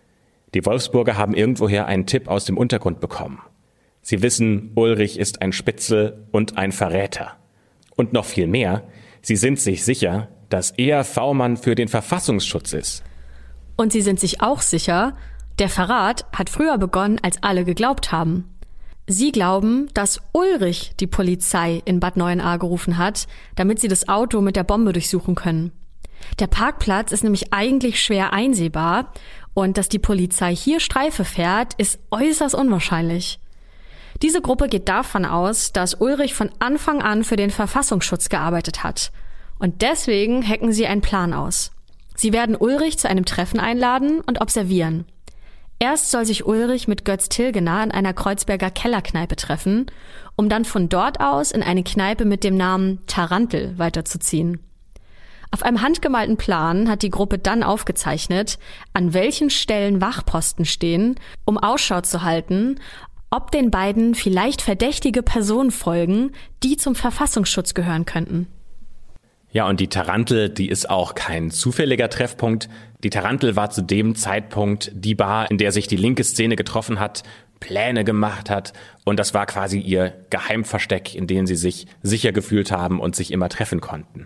Die Wolfsburger haben irgendwoher einen Tipp aus dem Untergrund bekommen. Sie wissen, Ulrich ist ein Spitzel und ein Verräter. Und noch viel mehr, sie sind sich sicher, dass er V-Mann für den Verfassungsschutz ist. Und sie sind sich auch sicher, der Verrat hat früher begonnen, als alle geglaubt haben. Sie glauben, dass Ulrich die Polizei in Bad Neuenahr gerufen hat, damit sie das Auto mit der Bombe durchsuchen können. Der Parkplatz ist nämlich eigentlich schwer einsehbar und dass die Polizei hier Streife fährt, ist äußerst unwahrscheinlich. Diese Gruppe geht davon aus, dass Ulrich von Anfang an für den Verfassungsschutz gearbeitet hat. Und deswegen hacken sie einen Plan aus. Sie werden Ulrich zu einem Treffen einladen und observieren. Erst soll sich Ulrich mit Götz Tilgener in einer Kreuzberger Kellerkneipe treffen, um dann von dort aus in eine Kneipe mit dem Namen Tarantel weiterzuziehen. Auf einem handgemalten Plan hat die Gruppe dann aufgezeichnet, an welchen Stellen Wachposten stehen, um Ausschau zu halten, ob den beiden vielleicht verdächtige Personen folgen, die zum Verfassungsschutz gehören könnten. Ja, und die Tarantel, die ist auch kein zufälliger Treffpunkt. Die Tarantel war zu dem Zeitpunkt die Bar, in der sich die linke Szene getroffen hat, Pläne gemacht hat. Und das war quasi ihr Geheimversteck, in dem sie sich sicher gefühlt haben und sich immer treffen konnten.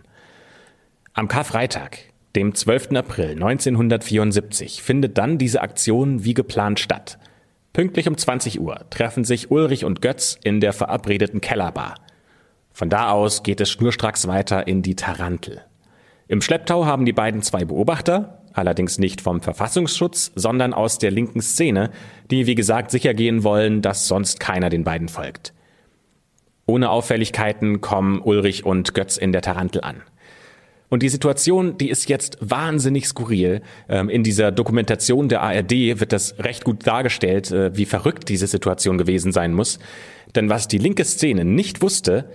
Am Karfreitag, dem 12. April 1974, findet dann diese Aktion wie geplant statt. Pünktlich um 20 Uhr treffen sich Ulrich und Götz in der verabredeten Kellerbar. Von da aus geht es schnurstracks weiter in die Tarantel. Im Schlepptau haben die beiden 2 Beobachter, allerdings nicht vom Verfassungsschutz, sondern aus der linken Szene, die wie gesagt sicher gehen wollen, dass sonst keiner den beiden folgt. Ohne Auffälligkeiten kommen Ulrich und Götz in der Tarantel an. Und die Situation, die ist jetzt wahnsinnig skurril. In dieser Dokumentation der ARD wird das recht gut dargestellt, wie verrückt diese Situation gewesen sein muss. Denn was die linke Szene nicht wusste,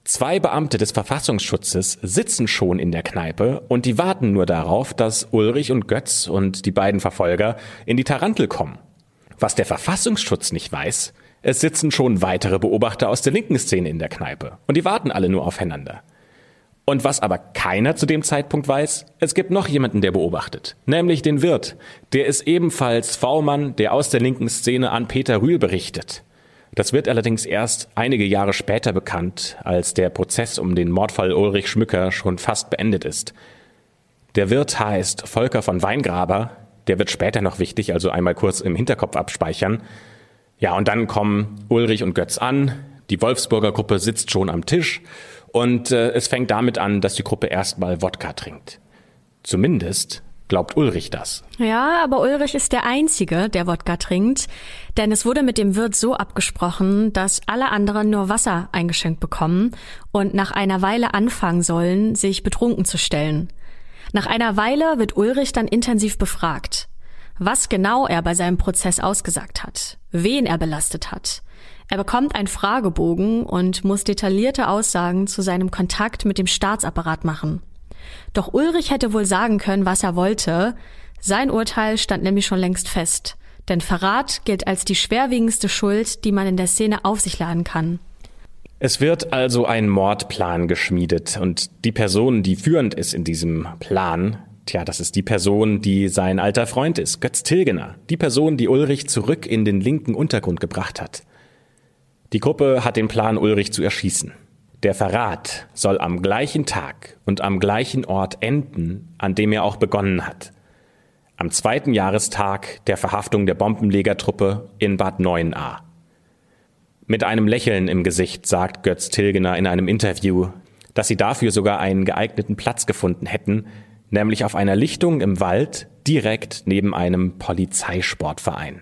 2 Beamte des Verfassungsschutzes sitzen schon in der Kneipe und die warten nur darauf, dass Ulrich und Götz und die beiden Verfolger in die Tarantel kommen. Was der Verfassungsschutz nicht weiß, es sitzen schon weitere Beobachter aus der linken Szene in der Kneipe und die warten alle nur aufeinander. Und was aber keiner zu dem Zeitpunkt weiß, es gibt noch jemanden, der beobachtet, nämlich den Wirt. Der ist ebenfalls V-Mann, der aus der linken Szene an Peter Rühl berichtet. Das wird allerdings erst einige Jahre später bekannt, als der Prozess um den Mordfall Ulrich Schmücker schon fast beendet ist. Der Wirt heißt Volker von Weingraber, der wird später noch wichtig, also einmal kurz im Hinterkopf abspeichern. Ja, und dann kommen Ulrich und Götz an, die Wolfsburger Gruppe sitzt schon am Tisch und es fängt damit an, dass die Gruppe erstmal Wodka trinkt. Zumindest glaubt Ulrich das. Ja, aber Ulrich ist der Einzige, der Wodka trinkt, denn es wurde mit dem Wirt so abgesprochen, dass alle anderen nur Wasser eingeschenkt bekommen und nach einer Weile anfangen sollen, sich betrunken zu stellen. Nach einer Weile wird Ulrich dann intensiv befragt, was genau er bei seinem Prozess ausgesagt hat, wen er belastet hat. Er bekommt einen Fragebogen und muss detaillierte Aussagen zu seinem Kontakt mit dem Staatsapparat machen. Doch Ulrich hätte wohl sagen können, was er wollte. Sein Urteil stand nämlich schon längst fest. Denn Verrat gilt als die schwerwiegendste Schuld, die man in der Szene auf sich laden kann. Es wird also ein Mordplan geschmiedet und die Person, die führend ist in diesem Plan, das ist die Person, die sein alter Freund ist, Götz Tilgener. Die Person, die Ulrich zurück in den linken Untergrund gebracht hat. Die Gruppe hat den Plan, Ulrich zu erschießen. Der Verrat soll am gleichen Tag und am gleichen Ort enden, an dem er auch begonnen hat. Am 2. Jahrestag der Verhaftung der Bombenlegertruppe in Bad Neuenahr. Mit einem Lächeln im Gesicht sagt Götz Tilgener in einem Interview, dass sie dafür sogar einen geeigneten Platz gefunden hätten, nämlich auf einer Lichtung im Wald direkt neben einem Polizeisportverein.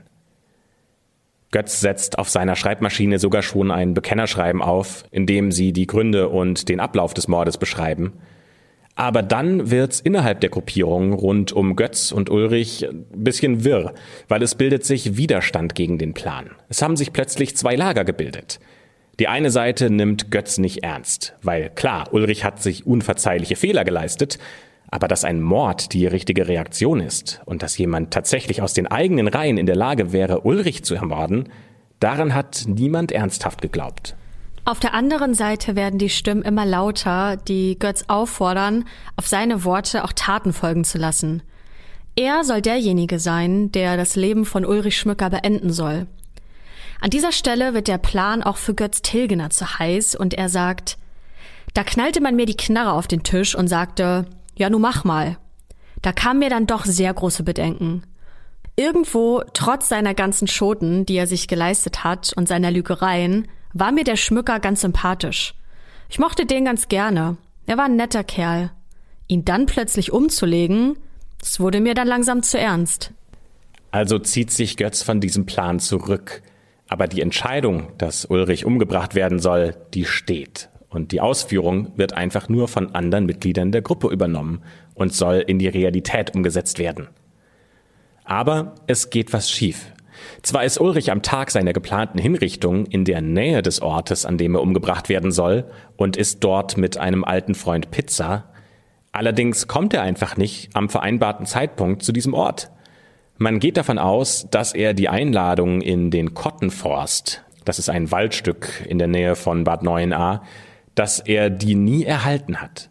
Götz setzt auf seiner Schreibmaschine sogar schon ein Bekennerschreiben auf, in dem sie die Gründe und den Ablauf des Mordes beschreiben. Aber dann wird's innerhalb der Gruppierung rund um Götz und Ulrich ein bisschen wirr, weil es bildet sich Widerstand gegen den Plan. Es haben sich plötzlich 2 Lager gebildet. Die eine Seite nimmt Götz nicht ernst, weil klar, Ulrich hat sich unverzeihliche Fehler geleistet, aber dass ein Mord die richtige Reaktion ist und dass jemand tatsächlich aus den eigenen Reihen in der Lage wäre, Ulrich zu ermorden, daran hat niemand ernsthaft geglaubt. Auf der anderen Seite werden die Stimmen immer lauter, die Götz auffordern, auf seine Worte auch Taten folgen zu lassen. Er soll derjenige sein, der das Leben von Ulrich Schmücker beenden soll. An dieser Stelle wird der Plan auch für Götz Tilgener zu heiß und er sagt, da knallte man mir die Knarre auf den Tisch und sagte, ja, nu mach mal. Da kamen mir dann doch sehr große Bedenken. Irgendwo, trotz seiner ganzen Schoten, die er sich geleistet hat und seiner Lügereien, war mir der Schmücker ganz sympathisch. Ich mochte den ganz gerne. Er war ein netter Kerl. Ihn dann plötzlich umzulegen, das wurde mir dann langsam zu ernst. Also zieht sich Götz von diesem Plan zurück. Aber die Entscheidung, dass Ulrich umgebracht werden soll, die steht. Und die Ausführung wird einfach nur von anderen Mitgliedern der Gruppe übernommen und soll in die Realität umgesetzt werden. Aber es geht was schief. Zwar ist Ulrich am Tag seiner geplanten Hinrichtung in der Nähe des Ortes, an dem er umgebracht werden soll, und isst dort mit einem alten Freund Pizza. Allerdings kommt er einfach nicht am vereinbarten Zeitpunkt zu diesem Ort. Man geht davon aus, dass er die Einladung in den Kottenforst, das ist ein Waldstück in der Nähe von Bad Neuenahr, dass er die nie erhalten hat.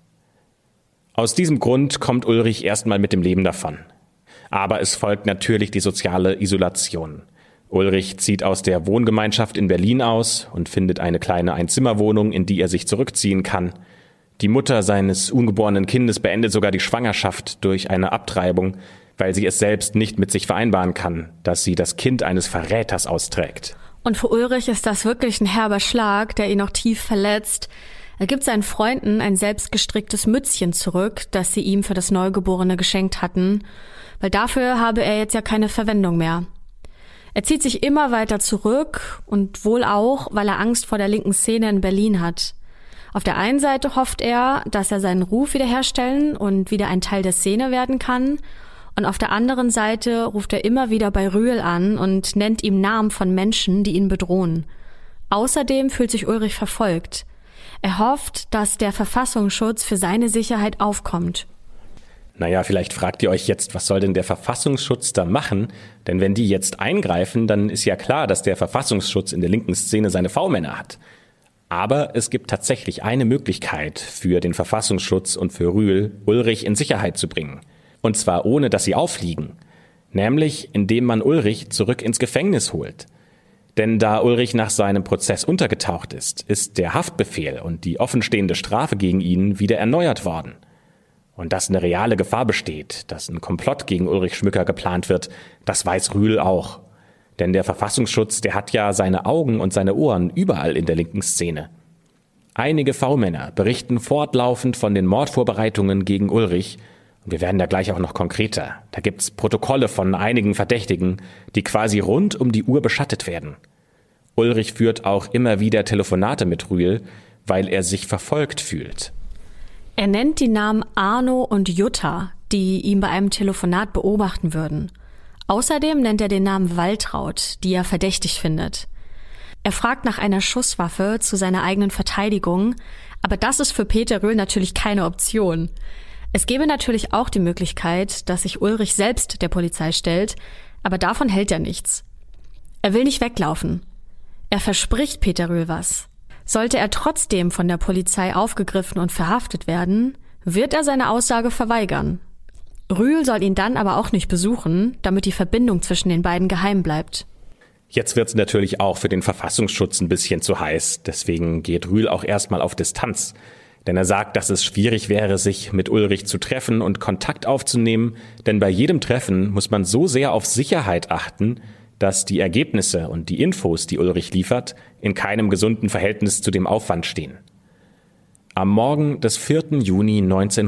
Aus diesem Grund kommt Ulrich erstmal mit dem Leben davon. Aber es folgt natürlich die soziale Isolation. Ulrich zieht aus der Wohngemeinschaft in Berlin aus und findet eine kleine Einzimmerwohnung, in die er sich zurückziehen kann. Die Mutter seines ungeborenen Kindes beendet sogar die Schwangerschaft durch eine Abtreibung, weil sie es selbst nicht mit sich vereinbaren kann, dass sie das Kind eines Verräters austrägt. Und für Ulrich ist das wirklich ein herber Schlag, der ihn auch tief verletzt. Er gibt seinen Freunden ein selbstgestricktes Mützchen zurück, das sie ihm für das Neugeborene geschenkt hatten, weil dafür habe er jetzt ja keine Verwendung mehr. Er zieht sich immer weiter zurück und wohl auch, weil er Angst vor der linken Szene in Berlin hat. Auf der einen Seite hofft er, dass er seinen Ruf wiederherstellen und wieder ein Teil der Szene werden kann. Und auf der anderen Seite ruft er immer wieder bei Rühl an und nennt ihm Namen von Menschen, die ihn bedrohen. Außerdem fühlt sich Ulrich verfolgt. Er hofft, dass der Verfassungsschutz für seine Sicherheit aufkommt. Naja, vielleicht fragt ihr euch jetzt, was soll denn der Verfassungsschutz da machen? Denn wenn die jetzt eingreifen, dann ist ja klar, dass der Verfassungsschutz in der linken Szene seine V-Männer hat. Aber es gibt tatsächlich eine Möglichkeit für den Verfassungsschutz und für Rühl, Ulrich in Sicherheit zu bringen. Und zwar ohne, dass sie auffliegen. Nämlich, indem man Ulrich zurück ins Gefängnis holt. Denn da Ulrich nach seinem Prozess untergetaucht ist der Haftbefehl und die offenstehende Strafe gegen ihn wieder erneuert worden. Und dass eine reale Gefahr besteht, dass ein Komplott gegen Ulrich Schmücker geplant wird, das weiß Rühl auch. Denn der Verfassungsschutz, der hat ja seine Augen und seine Ohren überall in der linken Szene. Einige V-Männer berichten fortlaufend von den Mordvorbereitungen gegen Ulrich. Und wir werden da gleich auch noch konkreter. Da gibt's Protokolle von einigen Verdächtigen, die quasi rund um die Uhr beschattet werden. Ulrich führt auch immer wieder Telefonate mit Rühl, weil er sich verfolgt fühlt. Er nennt die Namen Arno und Jutta, die ihn bei einem Telefonat beobachten würden. Außerdem nennt er den Namen Waltraud, die er verdächtig findet. Er fragt nach einer Schusswaffe zu seiner eigenen Verteidigung, aber das ist für Peter Rühl natürlich keine Option. Es gäbe natürlich auch die Möglichkeit, dass sich Ulrich selbst der Polizei stellt, aber davon hält er nichts. Er will nicht weglaufen. Er verspricht Peter Rühl was. Sollte er trotzdem von der Polizei aufgegriffen und verhaftet werden, wird er seine Aussage verweigern. Rühl soll ihn dann aber auch nicht besuchen, damit die Verbindung zwischen den beiden geheim bleibt. Jetzt wird's natürlich auch für den Verfassungsschutz ein bisschen zu heiß, deswegen geht Rühl auch erstmal auf Distanz. Denn er sagt, dass es schwierig wäre, sich mit Ulrich zu treffen und Kontakt aufzunehmen, denn bei jedem Treffen muss man so sehr auf Sicherheit achten, dass die Ergebnisse und die Infos, die Ulrich liefert, in keinem gesunden Verhältnis zu dem Aufwand stehen. Am Morgen des 4. Juni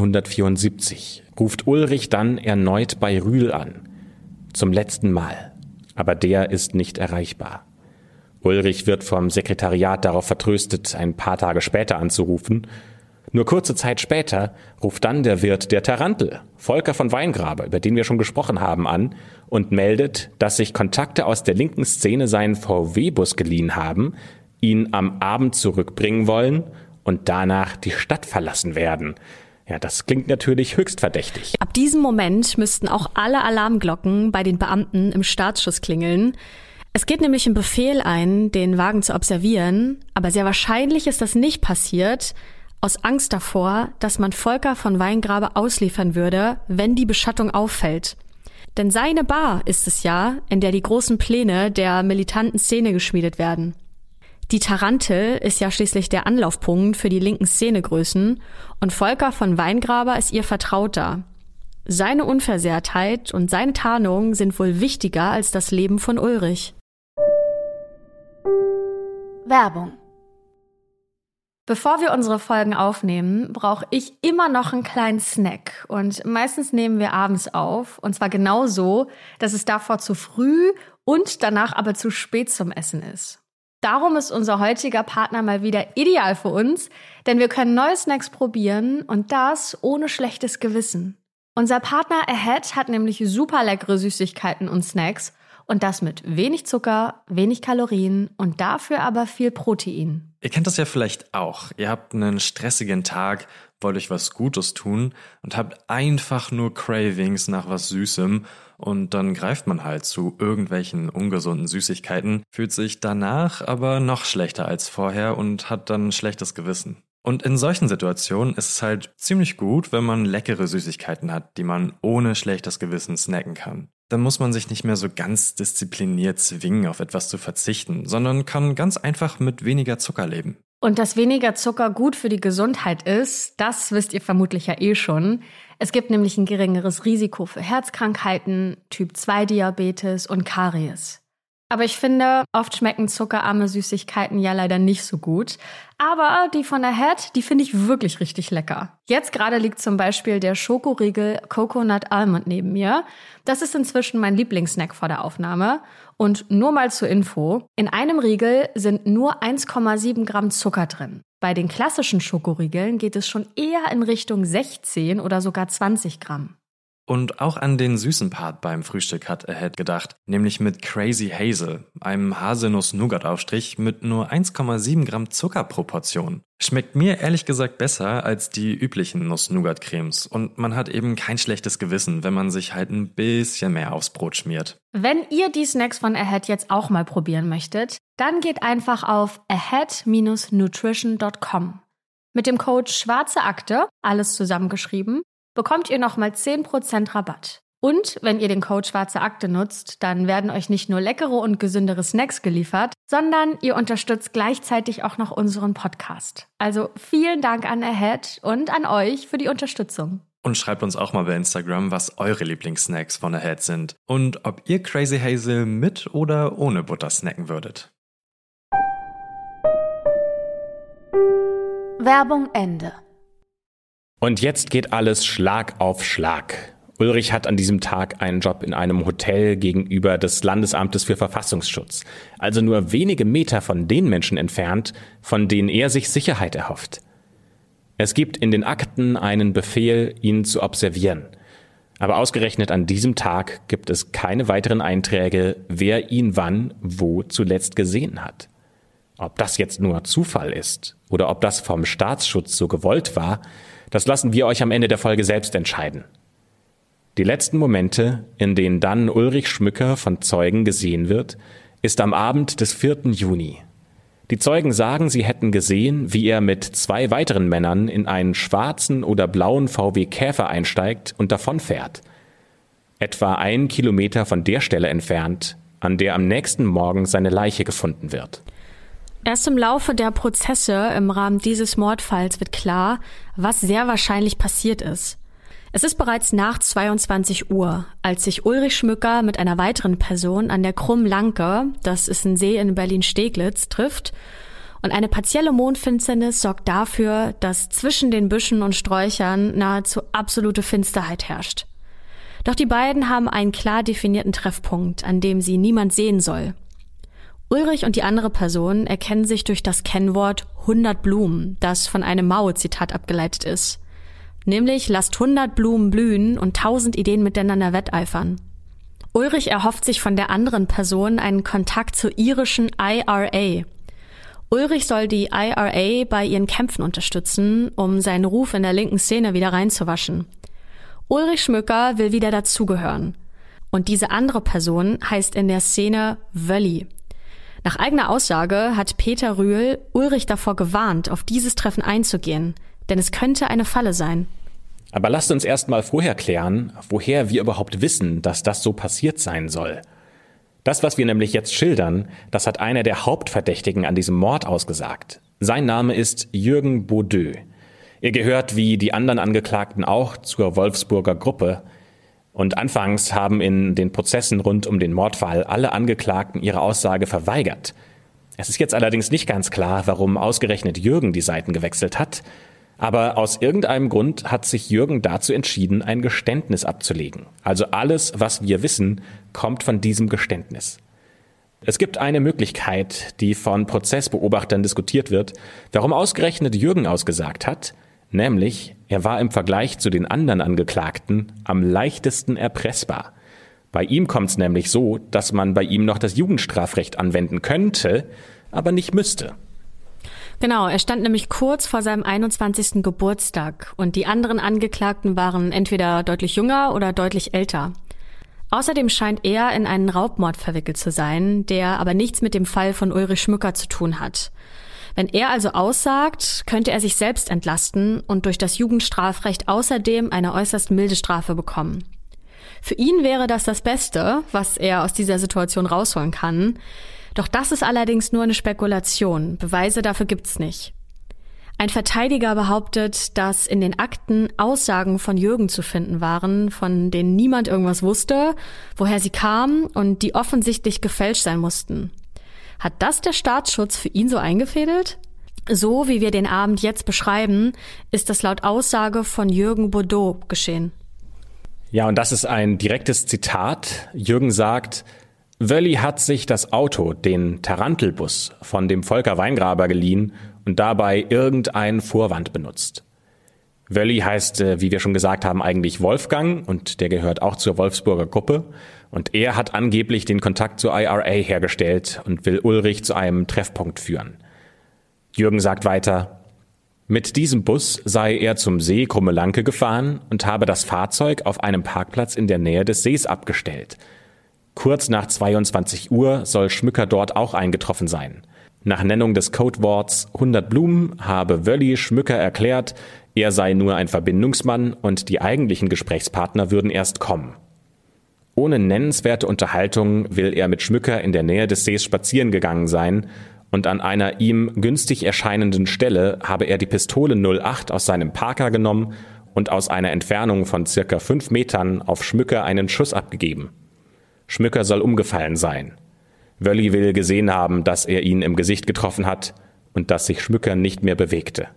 1974 ruft Ulrich dann erneut bei Rühl an. Zum letzten Mal. Aber der ist nicht erreichbar. Ulrich wird vom Sekretariat darauf vertröstet, ein paar Tage später anzurufen. Nur kurze Zeit später ruft dann der Wirt der Tarantel, Volker von Weingraber, über den wir schon gesprochen haben, an und meldet, dass sich Kontakte aus der linken Szene seinen VW-Bus geliehen haben, ihn am Abend zurückbringen wollen und danach die Stadt verlassen werden. Ja, das klingt natürlich höchst verdächtig. Ab diesem Moment müssten auch alle Alarmglocken bei den Beamten im Staatsschutz klingeln. Es geht nämlich ein Befehl ein, den Wagen zu observieren, aber sehr wahrscheinlich ist das nicht passiert, aus Angst davor, dass man Volker von Weingraber ausliefern würde, wenn die Beschattung auffällt. Denn seine Bar ist es ja, in der die großen Pläne der militanten Szene geschmiedet werden. Die Tarantel ist ja schließlich der Anlaufpunkt für die linken Szenegrößen und Volker von Weingraber ist ihr Vertrauter. Seine Unversehrtheit und seine Tarnung sind wohl wichtiger als das Leben von Ulrich. Werbung. Bevor wir unsere Folgen aufnehmen, brauche ich immer noch einen kleinen Snack. Und meistens nehmen wir abends auf. Und zwar genau so, dass es davor zu früh und danach aber zu spät zum Essen ist. Darum ist unser heutiger Partner mal wieder ideal für uns, denn wir können neue Snacks probieren und das ohne schlechtes Gewissen. Unser Partner Ahead hat nämlich super leckere Süßigkeiten und Snacks und das mit wenig Zucker, wenig Kalorien und dafür aber viel Protein. Ihr kennt das ja vielleicht auch. Ihr habt einen stressigen Tag, wollt euch was Gutes tun und habt einfach nur Cravings nach was Süßem und dann greift man halt zu irgendwelchen ungesunden Süßigkeiten, fühlt sich danach aber noch schlechter als vorher und hat dann ein schlechtes Gewissen. Und in solchen Situationen ist es halt ziemlich gut, wenn man leckere Süßigkeiten hat, die man ohne schlechtes Gewissen snacken kann. Dann muss man sich nicht mehr so ganz diszipliniert zwingen, auf etwas zu verzichten, sondern kann ganz einfach mit weniger Zucker leben. Und dass weniger Zucker gut für die Gesundheit ist, das wisst ihr vermutlich ja schon. Es gibt nämlich ein geringeres Risiko für Herzkrankheiten, Typ-2-Diabetes und Karies. Aber ich finde, oft schmecken zuckerarme Süßigkeiten ja leider nicht so gut. Aber die von Ahead, die finde ich wirklich richtig lecker. Jetzt gerade liegt zum Beispiel der Schokoriegel Coconut Almond neben mir. Das ist inzwischen mein Lieblingssnack vor der Aufnahme. Und nur mal zur Info, in einem Riegel sind nur 1,7 Gramm Zucker drin. Bei den klassischen Schokoriegeln geht es schon eher in Richtung 16 oder sogar 20 Gramm. Und auch an den süßen Part beim Frühstück hat Ahead gedacht, nämlich mit Crazy Hazel, einem Haselnuss-Nougat-Aufstrich mit nur 1,7 Gramm Zuckerproportion. Schmeckt mir ehrlich gesagt besser als die üblichen Nuss-Nougat-Cremes und man hat eben kein schlechtes Gewissen, wenn man sich halt ein bisschen mehr aufs Brot schmiert. Wenn ihr die Snacks von Ahead jetzt auch mal probieren möchtet, dann geht einfach auf ahead-nutrition.com. Mit dem Code Schwarze Akte, alles zusammengeschrieben, bekommt ihr nochmal 10% Rabatt. Und wenn ihr den Code Schwarze Akte nutzt, dann werden euch nicht nur leckere und gesündere Snacks geliefert, sondern ihr unterstützt gleichzeitig auch noch unseren Podcast. Also vielen Dank an Ahead und an euch für die Unterstützung. Und schreibt uns auch mal bei Instagram, was eure Lieblingssnacks von Ahead sind und ob ihr Crazy Hazel mit oder ohne Butter snacken würdet. Werbung Ende. Und jetzt geht alles Schlag auf Schlag. Ulrich hat an diesem Tag einen Job in einem Hotel gegenüber des Landesamtes für Verfassungsschutz, also nur wenige Meter von den Menschen entfernt, von denen er sich Sicherheit erhofft. Es gibt in den Akten einen Befehl, ihn zu observieren. Aber ausgerechnet an diesem Tag gibt es keine weiteren Einträge, wer ihn wann, wo zuletzt gesehen hat. Ob das jetzt nur Zufall ist oder ob das vom Staatsschutz so gewollt war, das lassen wir euch am Ende der Folge selbst entscheiden. Die letzten Momente, in denen dann Ulrich Schmücker von Zeugen gesehen wird, ist am Abend des 4. Juni. Die Zeugen sagen, sie hätten gesehen, wie er mit 2 weiteren Männern in einen schwarzen oder blauen VW Käfer einsteigt und davonfährt. Etwa 1 Kilometer von der Stelle entfernt, an der am nächsten Morgen seine Leiche gefunden wird. Erst im Laufe der Prozesse im Rahmen dieses Mordfalls wird klar, was sehr wahrscheinlich passiert ist. Es ist bereits nach 22 Uhr, als sich Ulrich Schmücker mit einer weiteren Person an der Krumm-Lanke, das ist ein See in Berlin-Steglitz, trifft. Und eine partielle Mondfinsternis sorgt dafür, dass zwischen den Büschen und Sträuchern nahezu absolute Finsterheit herrscht. Doch die beiden haben einen klar definierten Treffpunkt, an dem sie niemand sehen soll. Ulrich und die andere Person erkennen sich durch das Kennwort 100 Blumen, das von einem Mao-Zitat abgeleitet ist. Nämlich, lasst 100 Blumen blühen und 1000 Ideen miteinander wetteifern. Ulrich erhofft sich von der anderen Person einen Kontakt zur irischen IRA. Ulrich soll die IRA bei ihren Kämpfen unterstützen, um seinen Ruf in der linken Szene wieder reinzuwaschen. Ulrich Schmücker will wieder dazugehören. Und diese andere Person heißt in der Szene Wölli. Nach eigener Aussage hat Peter Rühl Ulrich davor gewarnt, auf dieses Treffen einzugehen, denn es könnte eine Falle sein. Aber lasst uns erst mal vorher klären, woher wir überhaupt wissen, dass das so passiert sein soll. Das, was wir nämlich jetzt schildern, das hat einer der Hauptverdächtigen an diesem Mord ausgesagt. Sein Name ist Jürgen Baudeux. Er gehört wie die anderen Angeklagten auch zur Wolfsburger Gruppe. Und anfangs haben in den Prozessen rund um den Mordfall alle Angeklagten ihre Aussage verweigert. Es ist jetzt allerdings nicht ganz klar, warum ausgerechnet Jürgen die Seiten gewechselt hat. Aber aus irgendeinem Grund hat sich Jürgen dazu entschieden, ein Geständnis abzulegen. Also alles, was wir wissen, kommt von diesem Geständnis. Es gibt eine Möglichkeit, die von Prozessbeobachtern diskutiert wird, warum ausgerechnet Jürgen ausgesagt hat. Nämlich, er war im Vergleich zu den anderen Angeklagten am leichtesten erpressbar. Bei ihm kommt es nämlich so, dass man bei ihm noch das Jugendstrafrecht anwenden könnte, aber nicht müsste. Genau, er stand nämlich kurz vor seinem 21. Geburtstag und die anderen Angeklagten waren entweder deutlich jünger oder deutlich älter. Außerdem scheint er in einen Raubmord verwickelt zu sein, der aber nichts mit dem Fall von Ulrich Schmücker zu tun hat. Wenn er also aussagt, könnte er sich selbst entlasten und durch das Jugendstrafrecht außerdem eine äußerst milde Strafe bekommen. Für ihn wäre das Beste, was er aus dieser Situation rausholen kann. Doch das ist allerdings nur eine Spekulation. Beweise dafür gibt's nicht. Ein Verteidiger behauptet, dass in den Akten Aussagen von Jürgen zu finden waren, von denen niemand irgendwas wusste, woher sie kamen und die offensichtlich gefälscht sein mussten. Hat das der Staatsschutz für ihn so eingefädelt? So wie wir den Abend jetzt beschreiben, ist das laut Aussage von Jürgen Bodeau geschehen. Ja, und das ist ein direktes Zitat. Jürgen sagt, Wölli hat sich das Auto, den Tarantelbus, von dem Volker Weingraber geliehen und dabei irgendeinen Vorwand benutzt. Wölli heißt, wie wir schon gesagt haben, eigentlich Wolfgang und der gehört auch zur Wolfsburger Gruppe. Und er hat angeblich den Kontakt zur IRA hergestellt und will Ulrich zu einem Treffpunkt führen. Jürgen sagt weiter, mit diesem Bus sei er zum See Krummelanke gefahren und habe das Fahrzeug auf einem Parkplatz in der Nähe des Sees abgestellt. Kurz nach 22 Uhr soll Schmücker dort auch eingetroffen sein. Nach Nennung des Codeworts 100 Blumen habe Wölli Schmücker erklärt, er sei nur ein Verbindungsmann und die eigentlichen Gesprächspartner würden erst kommen. Ohne nennenswerte Unterhaltung will er mit Schmücker in der Nähe des Sees spazieren gegangen sein und an einer ihm günstig erscheinenden Stelle habe er die Pistole 08 aus seinem Parker genommen und aus einer Entfernung von circa 5 Metern auf Schmücker einen Schuss abgegeben. Schmücker soll umgefallen sein. Wölli will gesehen haben, dass er ihn im Gesicht getroffen hat und dass sich Schmücker nicht mehr bewegte.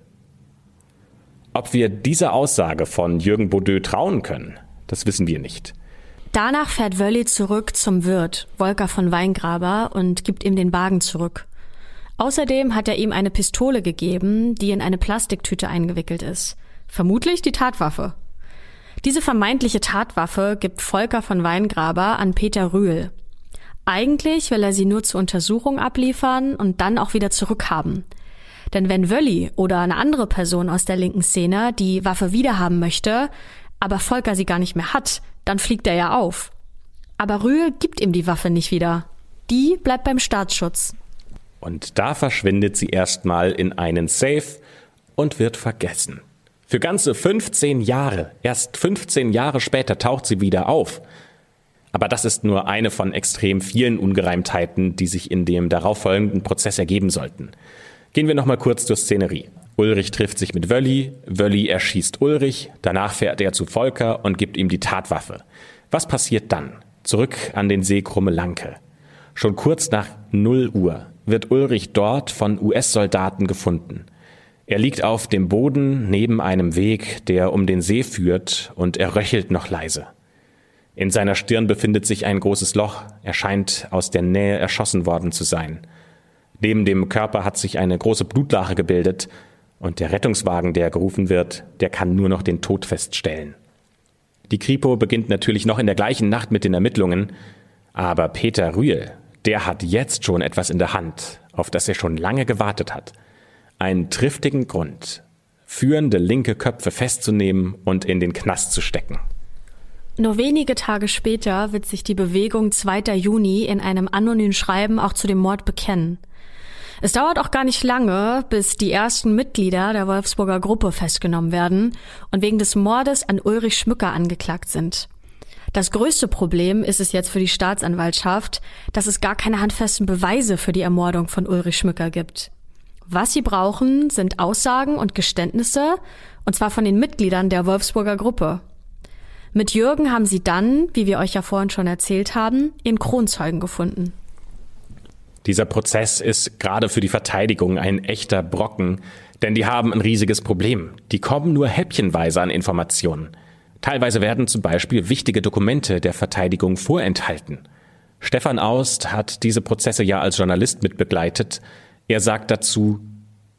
Ob wir dieser Aussage von Jürgen Bodeau trauen können, das wissen wir nicht. Danach fährt Wölli zurück zum Wirt, Volker von Weingraber, und gibt ihm den Wagen zurück. Außerdem hat er ihm eine Pistole gegeben, die in eine Plastiktüte eingewickelt ist. Vermutlich die Tatwaffe. Diese vermeintliche Tatwaffe gibt Volker von Weingraber an Peter Rühl. Eigentlich will er sie nur zur Untersuchung abliefern und dann auch wieder zurückhaben. Denn wenn Wölli oder eine andere Person aus der linken Szene die Waffe wiederhaben möchte, aber Volker sie gar nicht mehr hat, dann fliegt er ja auf. Aber Rühl gibt ihm die Waffe nicht wieder. Die bleibt beim Staatsschutz. Und da verschwindet sie erstmal in einen Safe und wird vergessen. Für ganze 15 Jahre, erst 15 Jahre später taucht sie wieder auf. Aber das ist nur eine von extrem vielen Ungereimtheiten, die sich in dem darauffolgenden Prozess ergeben sollten. Gehen wir nochmal kurz zur Szenerie. Ulrich trifft sich mit Wölli, Wölli erschießt Ulrich, danach fährt er zu Volker und gibt ihm die Tatwaffe. Was passiert dann? Zurück an den See Krummelanke. Schon kurz nach 0 Uhr wird Ulrich dort von US-Soldaten gefunden. Er liegt auf dem Boden neben einem Weg, der um den See führt, und er röchelt noch leise. In seiner Stirn befindet sich ein großes Loch, er scheint aus der Nähe erschossen worden zu sein. Neben dem Körper hat sich eine große Blutlache gebildet und der Rettungswagen, der gerufen wird, der kann nur noch den Tod feststellen. Die Kripo beginnt natürlich noch in der gleichen Nacht mit den Ermittlungen, aber Peter Rühl, der hat jetzt schon etwas in der Hand, auf das er schon lange gewartet hat. Einen triftigen Grund, führende linke Köpfe festzunehmen und in den Knast zu stecken. Nur wenige Tage später wird sich die Bewegung 2. Juni in einem anonymen Schreiben auch zu dem Mord bekennen. Es dauert auch gar nicht lange, bis die ersten Mitglieder der Wolfsburger Gruppe festgenommen werden und wegen des Mordes an Ulrich Schmücker angeklagt sind. Das größte Problem ist es jetzt für die Staatsanwaltschaft, dass es gar keine handfesten Beweise für die Ermordung von Ulrich Schmücker gibt. Was sie brauchen, sind Aussagen und Geständnisse, und zwar von den Mitgliedern der Wolfsburger Gruppe. Mit Jürgen haben sie dann, wie wir euch ja vorhin schon erzählt haben, ihren Kronzeugen gefunden. Dieser Prozess ist gerade für die Verteidigung ein echter Brocken, denn die haben ein riesiges Problem. Die kommen nur häppchenweise an Informationen. Teilweise werden zum Beispiel wichtige Dokumente der Verteidigung vorenthalten. Stefan Aust hat diese Prozesse ja als Journalist mitbegleitet. Er sagt dazu: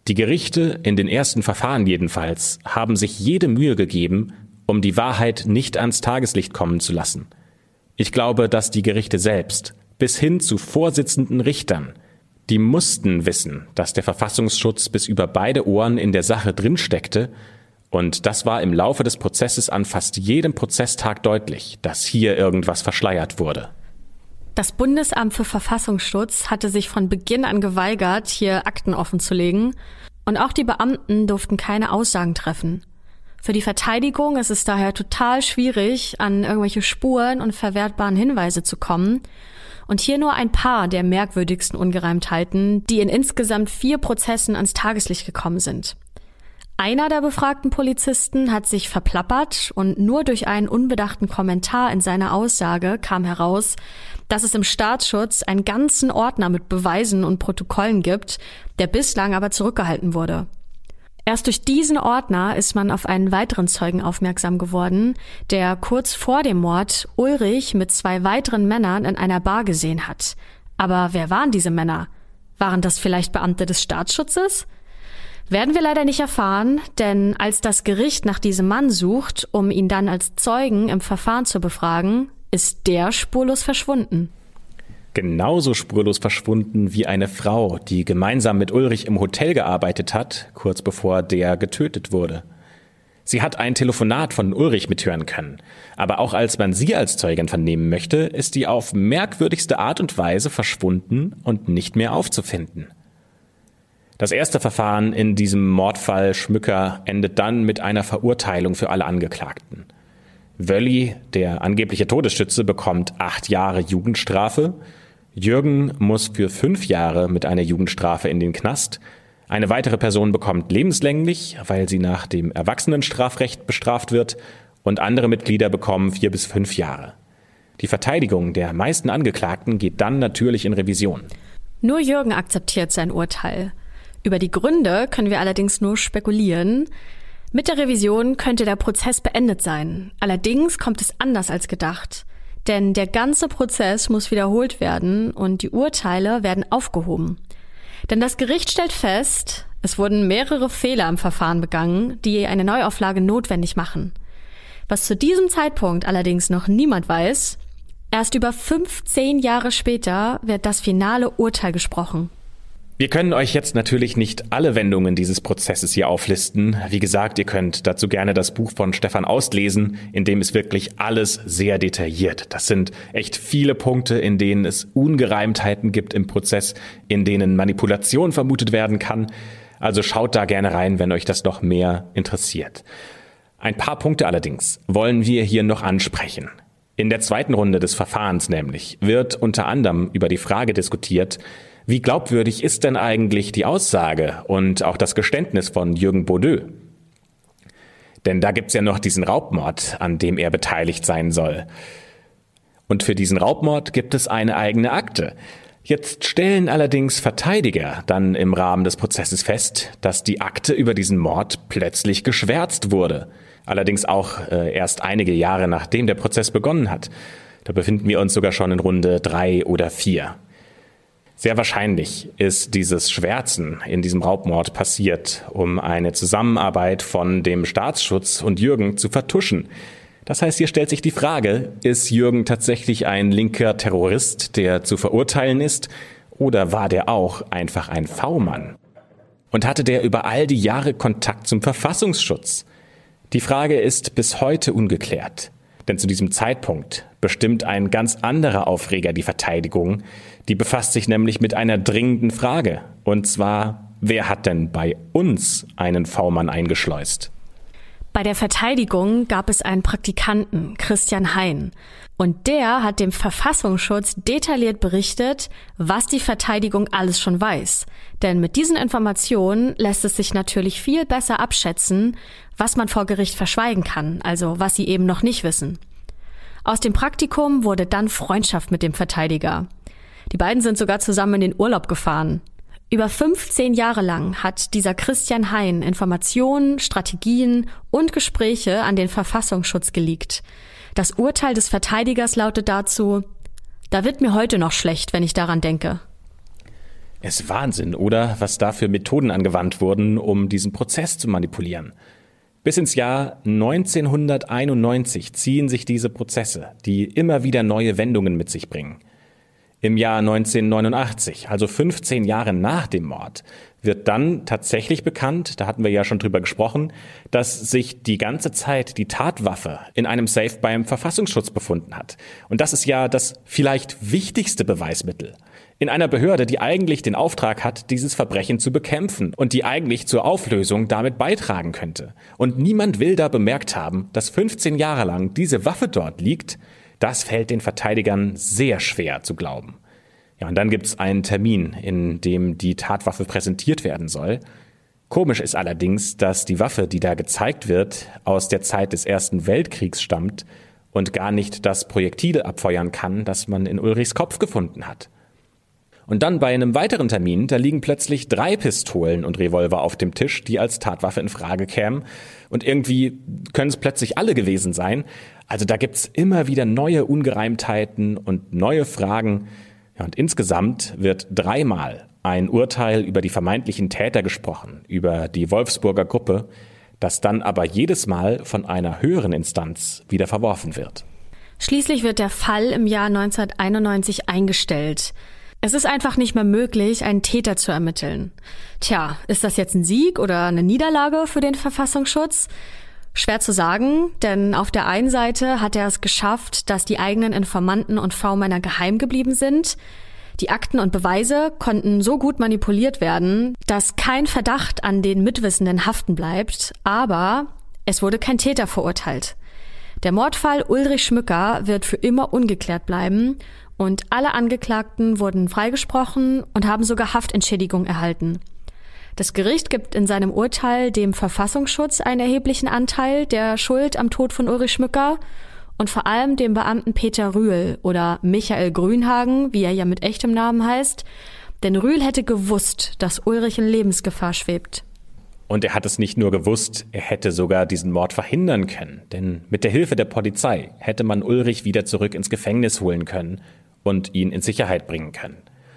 Die Gerichte, in den ersten Verfahren jedenfalls, haben sich jede Mühe gegeben, um die Wahrheit nicht ans Tageslicht kommen zu lassen. Ich glaube, dass die Gerichte selbst, bis hin zu vorsitzenden Richtern, die mussten wissen, dass der Verfassungsschutz bis über beide Ohren in der Sache drinsteckte, und das war im Laufe des Prozesses an fast jedem Prozesstag deutlich, dass hier irgendwas verschleiert wurde. Das Bundesamt für Verfassungsschutz hatte sich von Beginn an geweigert, hier Akten offenzulegen, und auch die Beamten durften keine Aussagen treffen. Für die Verteidigung ist es daher total schwierig, an irgendwelche Spuren und verwertbaren Hinweise zu kommen. Und hier nur ein paar der merkwürdigsten Ungereimtheiten, die in insgesamt 4 Prozessen ans Tageslicht gekommen sind. Einer der befragten Polizisten hat sich verplappert und nur durch einen unbedachten Kommentar in seiner Aussage kam heraus, dass es im Staatsschutz einen ganzen Ordner mit Beweisen und Protokollen gibt, der bislang aber zurückgehalten wurde. Erst durch diesen Ordner ist man auf einen weiteren Zeugen aufmerksam geworden, der kurz vor dem Mord Ulrich mit 2 weiteren Männern in einer Bar gesehen hat. Aber wer waren diese Männer? Waren das vielleicht Beamte des Staatsschutzes? Werden wir leider nicht erfahren, denn als das Gericht nach diesem Mann sucht, um ihn dann als Zeugen im Verfahren zu befragen, ist der spurlos verschwunden. Genauso spurlos verschwunden wie eine Frau, die gemeinsam mit Ulrich im Hotel gearbeitet hat, kurz bevor der getötet wurde. Sie hat ein Telefonat von Ulrich mithören können, aber auch als man sie als Zeugin vernehmen möchte, ist die auf merkwürdigste Art und Weise verschwunden und nicht mehr aufzufinden. Das erste Verfahren in diesem Mordfall Schmücker endet dann mit einer Verurteilung für alle Angeklagten. Wölli, der angebliche Todesschütze, bekommt 8 Jahre Jugendstrafe. Jürgen muss für 5 Jahre mit einer Jugendstrafe in den Knast. Eine weitere Person bekommt lebenslänglich, weil sie nach dem Erwachsenenstrafrecht bestraft wird. Und andere Mitglieder bekommen 4 bis 5 Jahre. Die Verteidigung der meisten Angeklagten geht dann natürlich in Revision. Nur Jürgen akzeptiert sein Urteil. Über die Gründe können wir allerdings nur spekulieren. Mit der Revision könnte der Prozess beendet sein. Allerdings kommt es anders als gedacht. Denn der ganze Prozess muss wiederholt werden und die Urteile werden aufgehoben. Denn das Gericht stellt fest, es wurden mehrere Fehler im Verfahren begangen, die eine Neuauflage notwendig machen. Was zu diesem Zeitpunkt allerdings noch niemand weiß, erst über 15 Jahre später wird das finale Urteil gesprochen. Wir können euch jetzt natürlich nicht alle Wendungen dieses Prozesses hier auflisten. Wie gesagt, ihr könnt dazu gerne das Buch von Stefan Aust lesen, in dem ist wirklich alles sehr detailliert. Das sind echt viele Punkte, in denen es Ungereimtheiten gibt im Prozess, in denen Manipulation vermutet werden kann. Also schaut da gerne rein, wenn euch das noch mehr interessiert. Ein paar Punkte allerdings wollen wir hier noch ansprechen. In der zweiten Runde des Verfahrens nämlich wird unter anderem über die Frage diskutiert, wie glaubwürdig ist denn eigentlich die Aussage und auch das Geständnis von Jürgen Baudou? Denn da gibt's ja noch diesen Raubmord, an dem er beteiligt sein soll. Und für diesen Raubmord gibt es eine eigene Akte. Jetzt stellen allerdings Verteidiger dann im Rahmen des Prozesses fest, dass die Akte über diesen Mord plötzlich geschwärzt wurde. Allerdings auch erst einige Jahre nachdem der Prozess begonnen hat. Da befinden wir uns sogar schon in Runde 3 oder 4. Sehr wahrscheinlich ist dieses Schwärzen in diesem Raubmord passiert, um eine Zusammenarbeit von dem Staatsschutz und Jürgen zu vertuschen. Das heißt, hier stellt sich die Frage, ist Jürgen tatsächlich ein linker Terrorist, der zu verurteilen ist, oder war der auch einfach ein V-Mann? Und hatte der über all die Jahre Kontakt zum Verfassungsschutz? Die Frage ist bis heute ungeklärt. Denn zu diesem Zeitpunkt bestimmt ein ganz anderer Aufreger die Verteidigung. Die befasst sich nämlich mit einer dringenden Frage. Und zwar, wer hat denn bei uns einen V-Mann eingeschleust? Bei der Verteidigung gab es einen Praktikanten, Christian Hein. Und der hat dem Verfassungsschutz detailliert berichtet, was die Verteidigung alles schon weiß. Denn mit diesen Informationen lässt es sich natürlich viel besser abschätzen, was man vor Gericht verschweigen kann, also was sie eben noch nicht wissen. Aus dem Praktikum wurde dann Freundschaft mit dem Verteidiger. Die beiden sind sogar zusammen in den Urlaub gefahren. Über 15 Jahre lang hat dieser Christian Hein Informationen, Strategien und Gespräche an den Verfassungsschutz geleakt. Das Urteil des Verteidigers lautet dazu: Da wird mir heute noch schlecht, wenn ich daran denke. Es ist Wahnsinn, oder? Was da für Methoden angewandt wurden, um diesen Prozess zu manipulieren. Bis ins Jahr 1991 ziehen sich diese Prozesse, die immer wieder neue Wendungen mit sich bringen. Im Jahr 1989, also 15 Jahre nach dem Mord, wird dann tatsächlich bekannt, da hatten wir ja schon drüber gesprochen, dass sich die ganze Zeit die Tatwaffe in einem Safe beim Verfassungsschutz befunden hat. Und das ist ja das vielleicht wichtigste Beweismittel in einer Behörde, die eigentlich den Auftrag hat, dieses Verbrechen zu bekämpfen und die eigentlich zur Auflösung damit beitragen könnte. Und niemand will da bemerkt haben, dass 15 Jahre lang diese Waffe dort liegt. Das fällt den Verteidigern sehr schwer zu glauben. Ja, und dann gibt's einen Termin, in dem die Tatwaffe präsentiert werden soll. Komisch ist allerdings, dass die Waffe, die da gezeigt wird, aus der Zeit des Ersten Weltkriegs stammt und gar nicht das Projektil abfeuern kann, das man in Ulrichs Kopf gefunden hat. Und dann bei einem weiteren Termin, da liegen plötzlich 3 Pistolen und Revolver auf dem Tisch, die als Tatwaffe in Frage kämen. Und irgendwie können es plötzlich alle gewesen sein. Also da gibt's immer wieder neue Ungereimtheiten und neue Fragen. Ja, und insgesamt wird 3-mal ein Urteil über die vermeintlichen Täter gesprochen, über die Wolfsburger Gruppe, das dann aber jedes Mal von einer höheren Instanz wieder verworfen wird. Schließlich wird der Fall im Jahr 1991 eingestellt. Es ist einfach nicht mehr möglich, einen Täter zu ermitteln. Tja, ist das jetzt ein Sieg oder eine Niederlage für den Verfassungsschutz? Schwer zu sagen, denn auf der einen Seite hat er es geschafft, dass die eigenen Informanten und V-Männer geheim geblieben sind. Die Akten und Beweise konnten so gut manipuliert werden, dass kein Verdacht an den Mitwissenden haften bleibt, aber es wurde kein Täter verurteilt. Der Mordfall Ulrich Schmücker wird für immer ungeklärt bleiben und alle Angeklagten wurden freigesprochen und haben sogar Haftentschädigung erhalten. Das Gericht gibt in seinem Urteil dem Verfassungsschutz einen erheblichen Anteil der Schuld am Tod von Ulrich Schmücker und vor allem dem Beamten Peter Rühl oder Michael Grünhagen, wie er ja mit echtem Namen heißt, denn Rühl hätte gewusst, dass Ulrich in Lebensgefahr schwebt. Und er hat es nicht nur gewusst, er hätte sogar diesen Mord verhindern können, denn mit der Hilfe der Polizei hätte man Ulrich wieder zurück ins Gefängnis holen können und ihn in Sicherheit bringen können.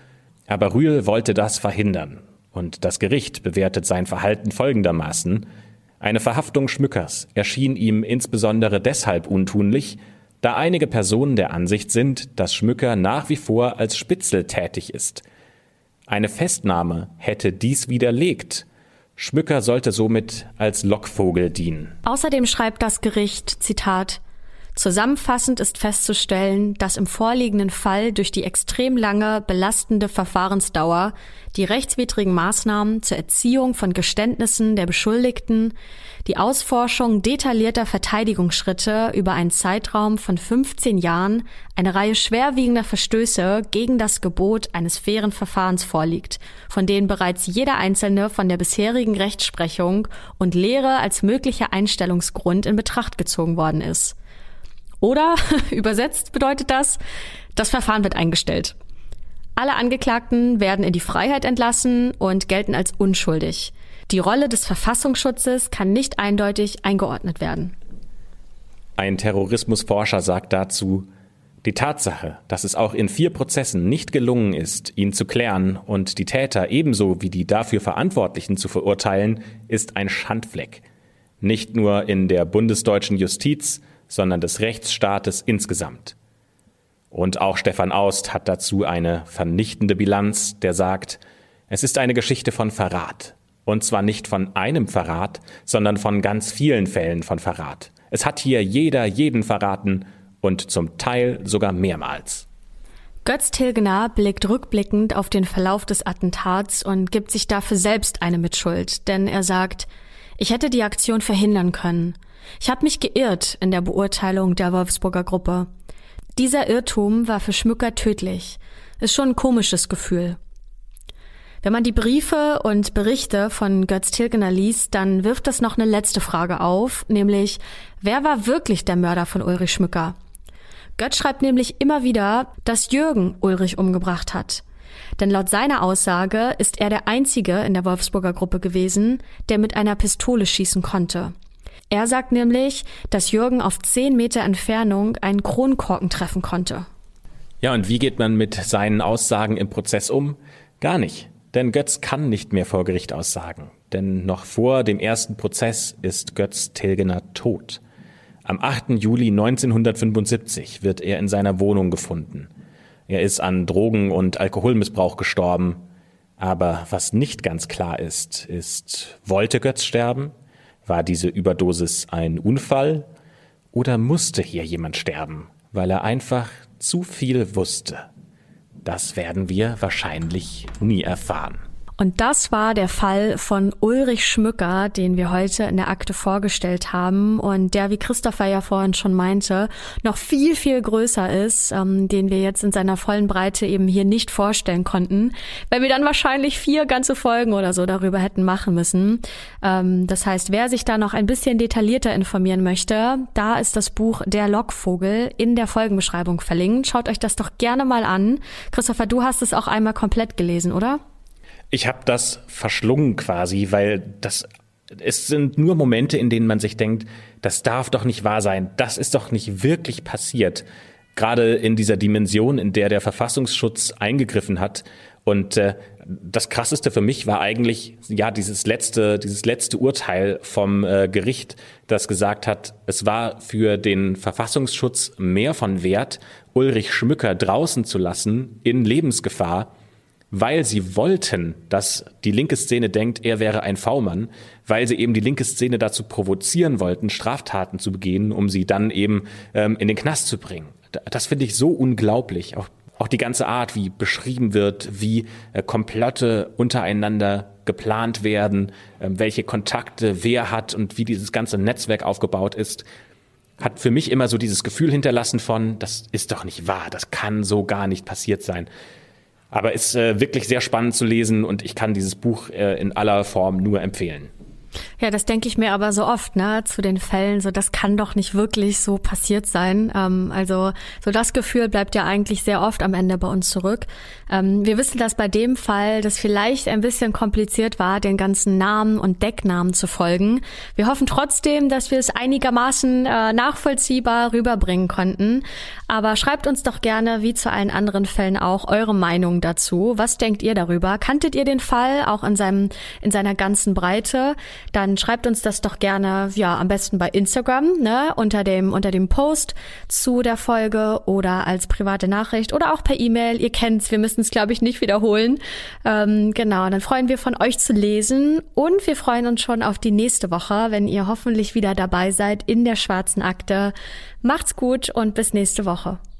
Aber Rühl wollte das verhindern und das Gericht bewertet sein Verhalten folgendermaßen: Eine Verhaftung Schmückers erschien ihm insbesondere deshalb untunlich, da einige Personen der Ansicht sind, dass Schmücker nach wie vor als Spitzel tätig ist. Eine Festnahme hätte dies widerlegt. Schmücker sollte somit als Lockvogel dienen. Außerdem schreibt das Gericht, Zitat, zusammenfassend ist festzustellen, dass im vorliegenden Fall durch die extrem lange, belastende Verfahrensdauer die rechtswidrigen Maßnahmen zur Erziehung von Geständnissen der Beschuldigten, die Ausforschung detaillierter Verteidigungsschritte über einen Zeitraum von 15 Jahren eine Reihe schwerwiegender Verstöße gegen das Gebot eines fairen Verfahrens vorliegt, von denen bereits jeder einzelne von der bisherigen Rechtsprechung und Lehre als möglicher Einstellungsgrund in Betracht gezogen worden ist. Oder, übersetzt bedeutet das Verfahren wird eingestellt. Alle Angeklagten werden in die Freiheit entlassen und gelten als unschuldig. Die Rolle des Verfassungsschutzes kann nicht eindeutig eingeordnet werden. Ein Terrorismusforscher sagt dazu: Die Tatsache, dass es auch in 4 Prozessen nicht gelungen ist, ihn zu klären und die Täter ebenso wie die dafür Verantwortlichen zu verurteilen, ist ein Schandfleck. Nicht nur in der bundesdeutschen Justiz, sondern des Rechtsstaates insgesamt. Und auch Stefan Aust hat dazu eine vernichtende Bilanz, der sagt: Es ist eine Geschichte von Verrat. Und zwar nicht von einem Verrat, sondern von ganz vielen Fällen von Verrat. Es hat hier jeder jeden verraten und zum Teil sogar mehrmals. Götz Tilgener blickt rückblickend auf den Verlauf des Attentats und gibt sich dafür selbst eine Mitschuld, denn er sagt: Ich hätte die Aktion verhindern können. Ich habe mich geirrt in der Beurteilung der Wolfsburger Gruppe. Dieser Irrtum war für Schmücker tödlich. Ist schon ein komisches Gefühl. Wenn man die Briefe und Berichte von Götz Tilgener liest, dann wirft das noch eine letzte Frage auf, nämlich: Wer war wirklich der Mörder von Ulrich Schmücker? Götz schreibt nämlich immer wieder, dass Jürgen Ulrich umgebracht hat. Denn laut seiner Aussage ist er der Einzige in der Wolfsburger Gruppe gewesen, der mit einer Pistole schießen konnte. Er sagt nämlich, dass Jürgen auf 10 Meter Entfernung einen Kronkorken treffen konnte. Ja, und wie geht man mit seinen Aussagen im Prozess um? Gar nicht. Denn Götz kann nicht mehr vor Gericht aussagen. Denn noch vor dem ersten Prozess ist Götz Tilgener tot. Am 8. Juli 1975 wird er in seiner Wohnung gefunden. Er ist an Drogen- und Alkoholmissbrauch gestorben. Aber was nicht ganz klar ist, wollte Götz sterben? War diese Überdosis ein Unfall? Oder musste hier jemand sterben, weil er einfach zu viel wusste? Das werden wir wahrscheinlich nie erfahren. Und das war der Fall von Ulrich Schmücker, den wir heute in der Akte vorgestellt haben und der, wie Christopher ja vorhin schon meinte, noch viel, viel größer ist, den wir jetzt in seiner vollen Breite eben hier nicht vorstellen konnten, weil wir dann wahrscheinlich 4 ganze Folgen oder so darüber hätten machen müssen. Das heißt, wer sich da noch ein bisschen detaillierter informieren möchte, da ist das Buch Der Lockvogel in der Folgenbeschreibung verlinkt. Schaut euch das doch gerne mal an. Christopher, du hast es auch einmal komplett gelesen, oder? Ich habe das verschlungen quasi, weil es sind nur Momente, in denen man sich denkt, das darf doch nicht wahr sein, das ist doch nicht wirklich passiert. Gerade in dieser Dimension, in der der Verfassungsschutz eingegriffen hat. Und das Krasseste für mich war eigentlich ja dieses letzte Urteil vom Gericht, das gesagt hat, es war für den Verfassungsschutz mehr von Wert, Ulrich Schmücker draußen zu lassen in Lebensgefahr, weil sie wollten, dass die linke Szene denkt, er wäre ein V-Mann, weil sie eben die linke Szene dazu provozieren wollten, Straftaten zu begehen, um sie dann eben in den Knast zu bringen. Das finde ich so unglaublich. Auch die ganze Art, wie beschrieben wird, wie Komplotte untereinander geplant werden, welche Kontakte wer hat und wie dieses ganze Netzwerk aufgebaut ist, hat für mich immer so dieses Gefühl hinterlassen von, das ist doch nicht wahr, das kann so gar nicht passiert sein. Aber ist wirklich sehr spannend zu lesen und ich kann dieses Buch in aller Form nur empfehlen. Ja, das denke ich mir aber so oft, zu den Fällen, so das kann doch nicht wirklich so passiert sein. Also so das Gefühl bleibt ja eigentlich sehr oft am Ende bei uns zurück. Wir wissen, dass bei dem Fall das vielleicht ein bisschen kompliziert war, den ganzen Namen und Decknamen zu folgen. Wir hoffen trotzdem, dass wir es einigermaßen nachvollziehbar rüberbringen konnten. Aber schreibt uns doch gerne, wie zu allen anderen Fällen auch, eure Meinung dazu. Was denkt ihr darüber? Kanntet ihr den Fall auch in seiner ganzen Breite? Dann schreibt uns das doch gerne, ja, am besten bei Instagram, unter dem Post zu der Folge oder als private Nachricht oder auch per E-Mail. Ihr kennt's, wir müssen es, glaube ich, nicht wiederholen. Genau, dann freuen wir von euch zu lesen und wir freuen uns schon auf die nächste Woche, wenn ihr hoffentlich wieder dabei seid in der Schwarzen Akte. Macht's gut und bis nächste Woche.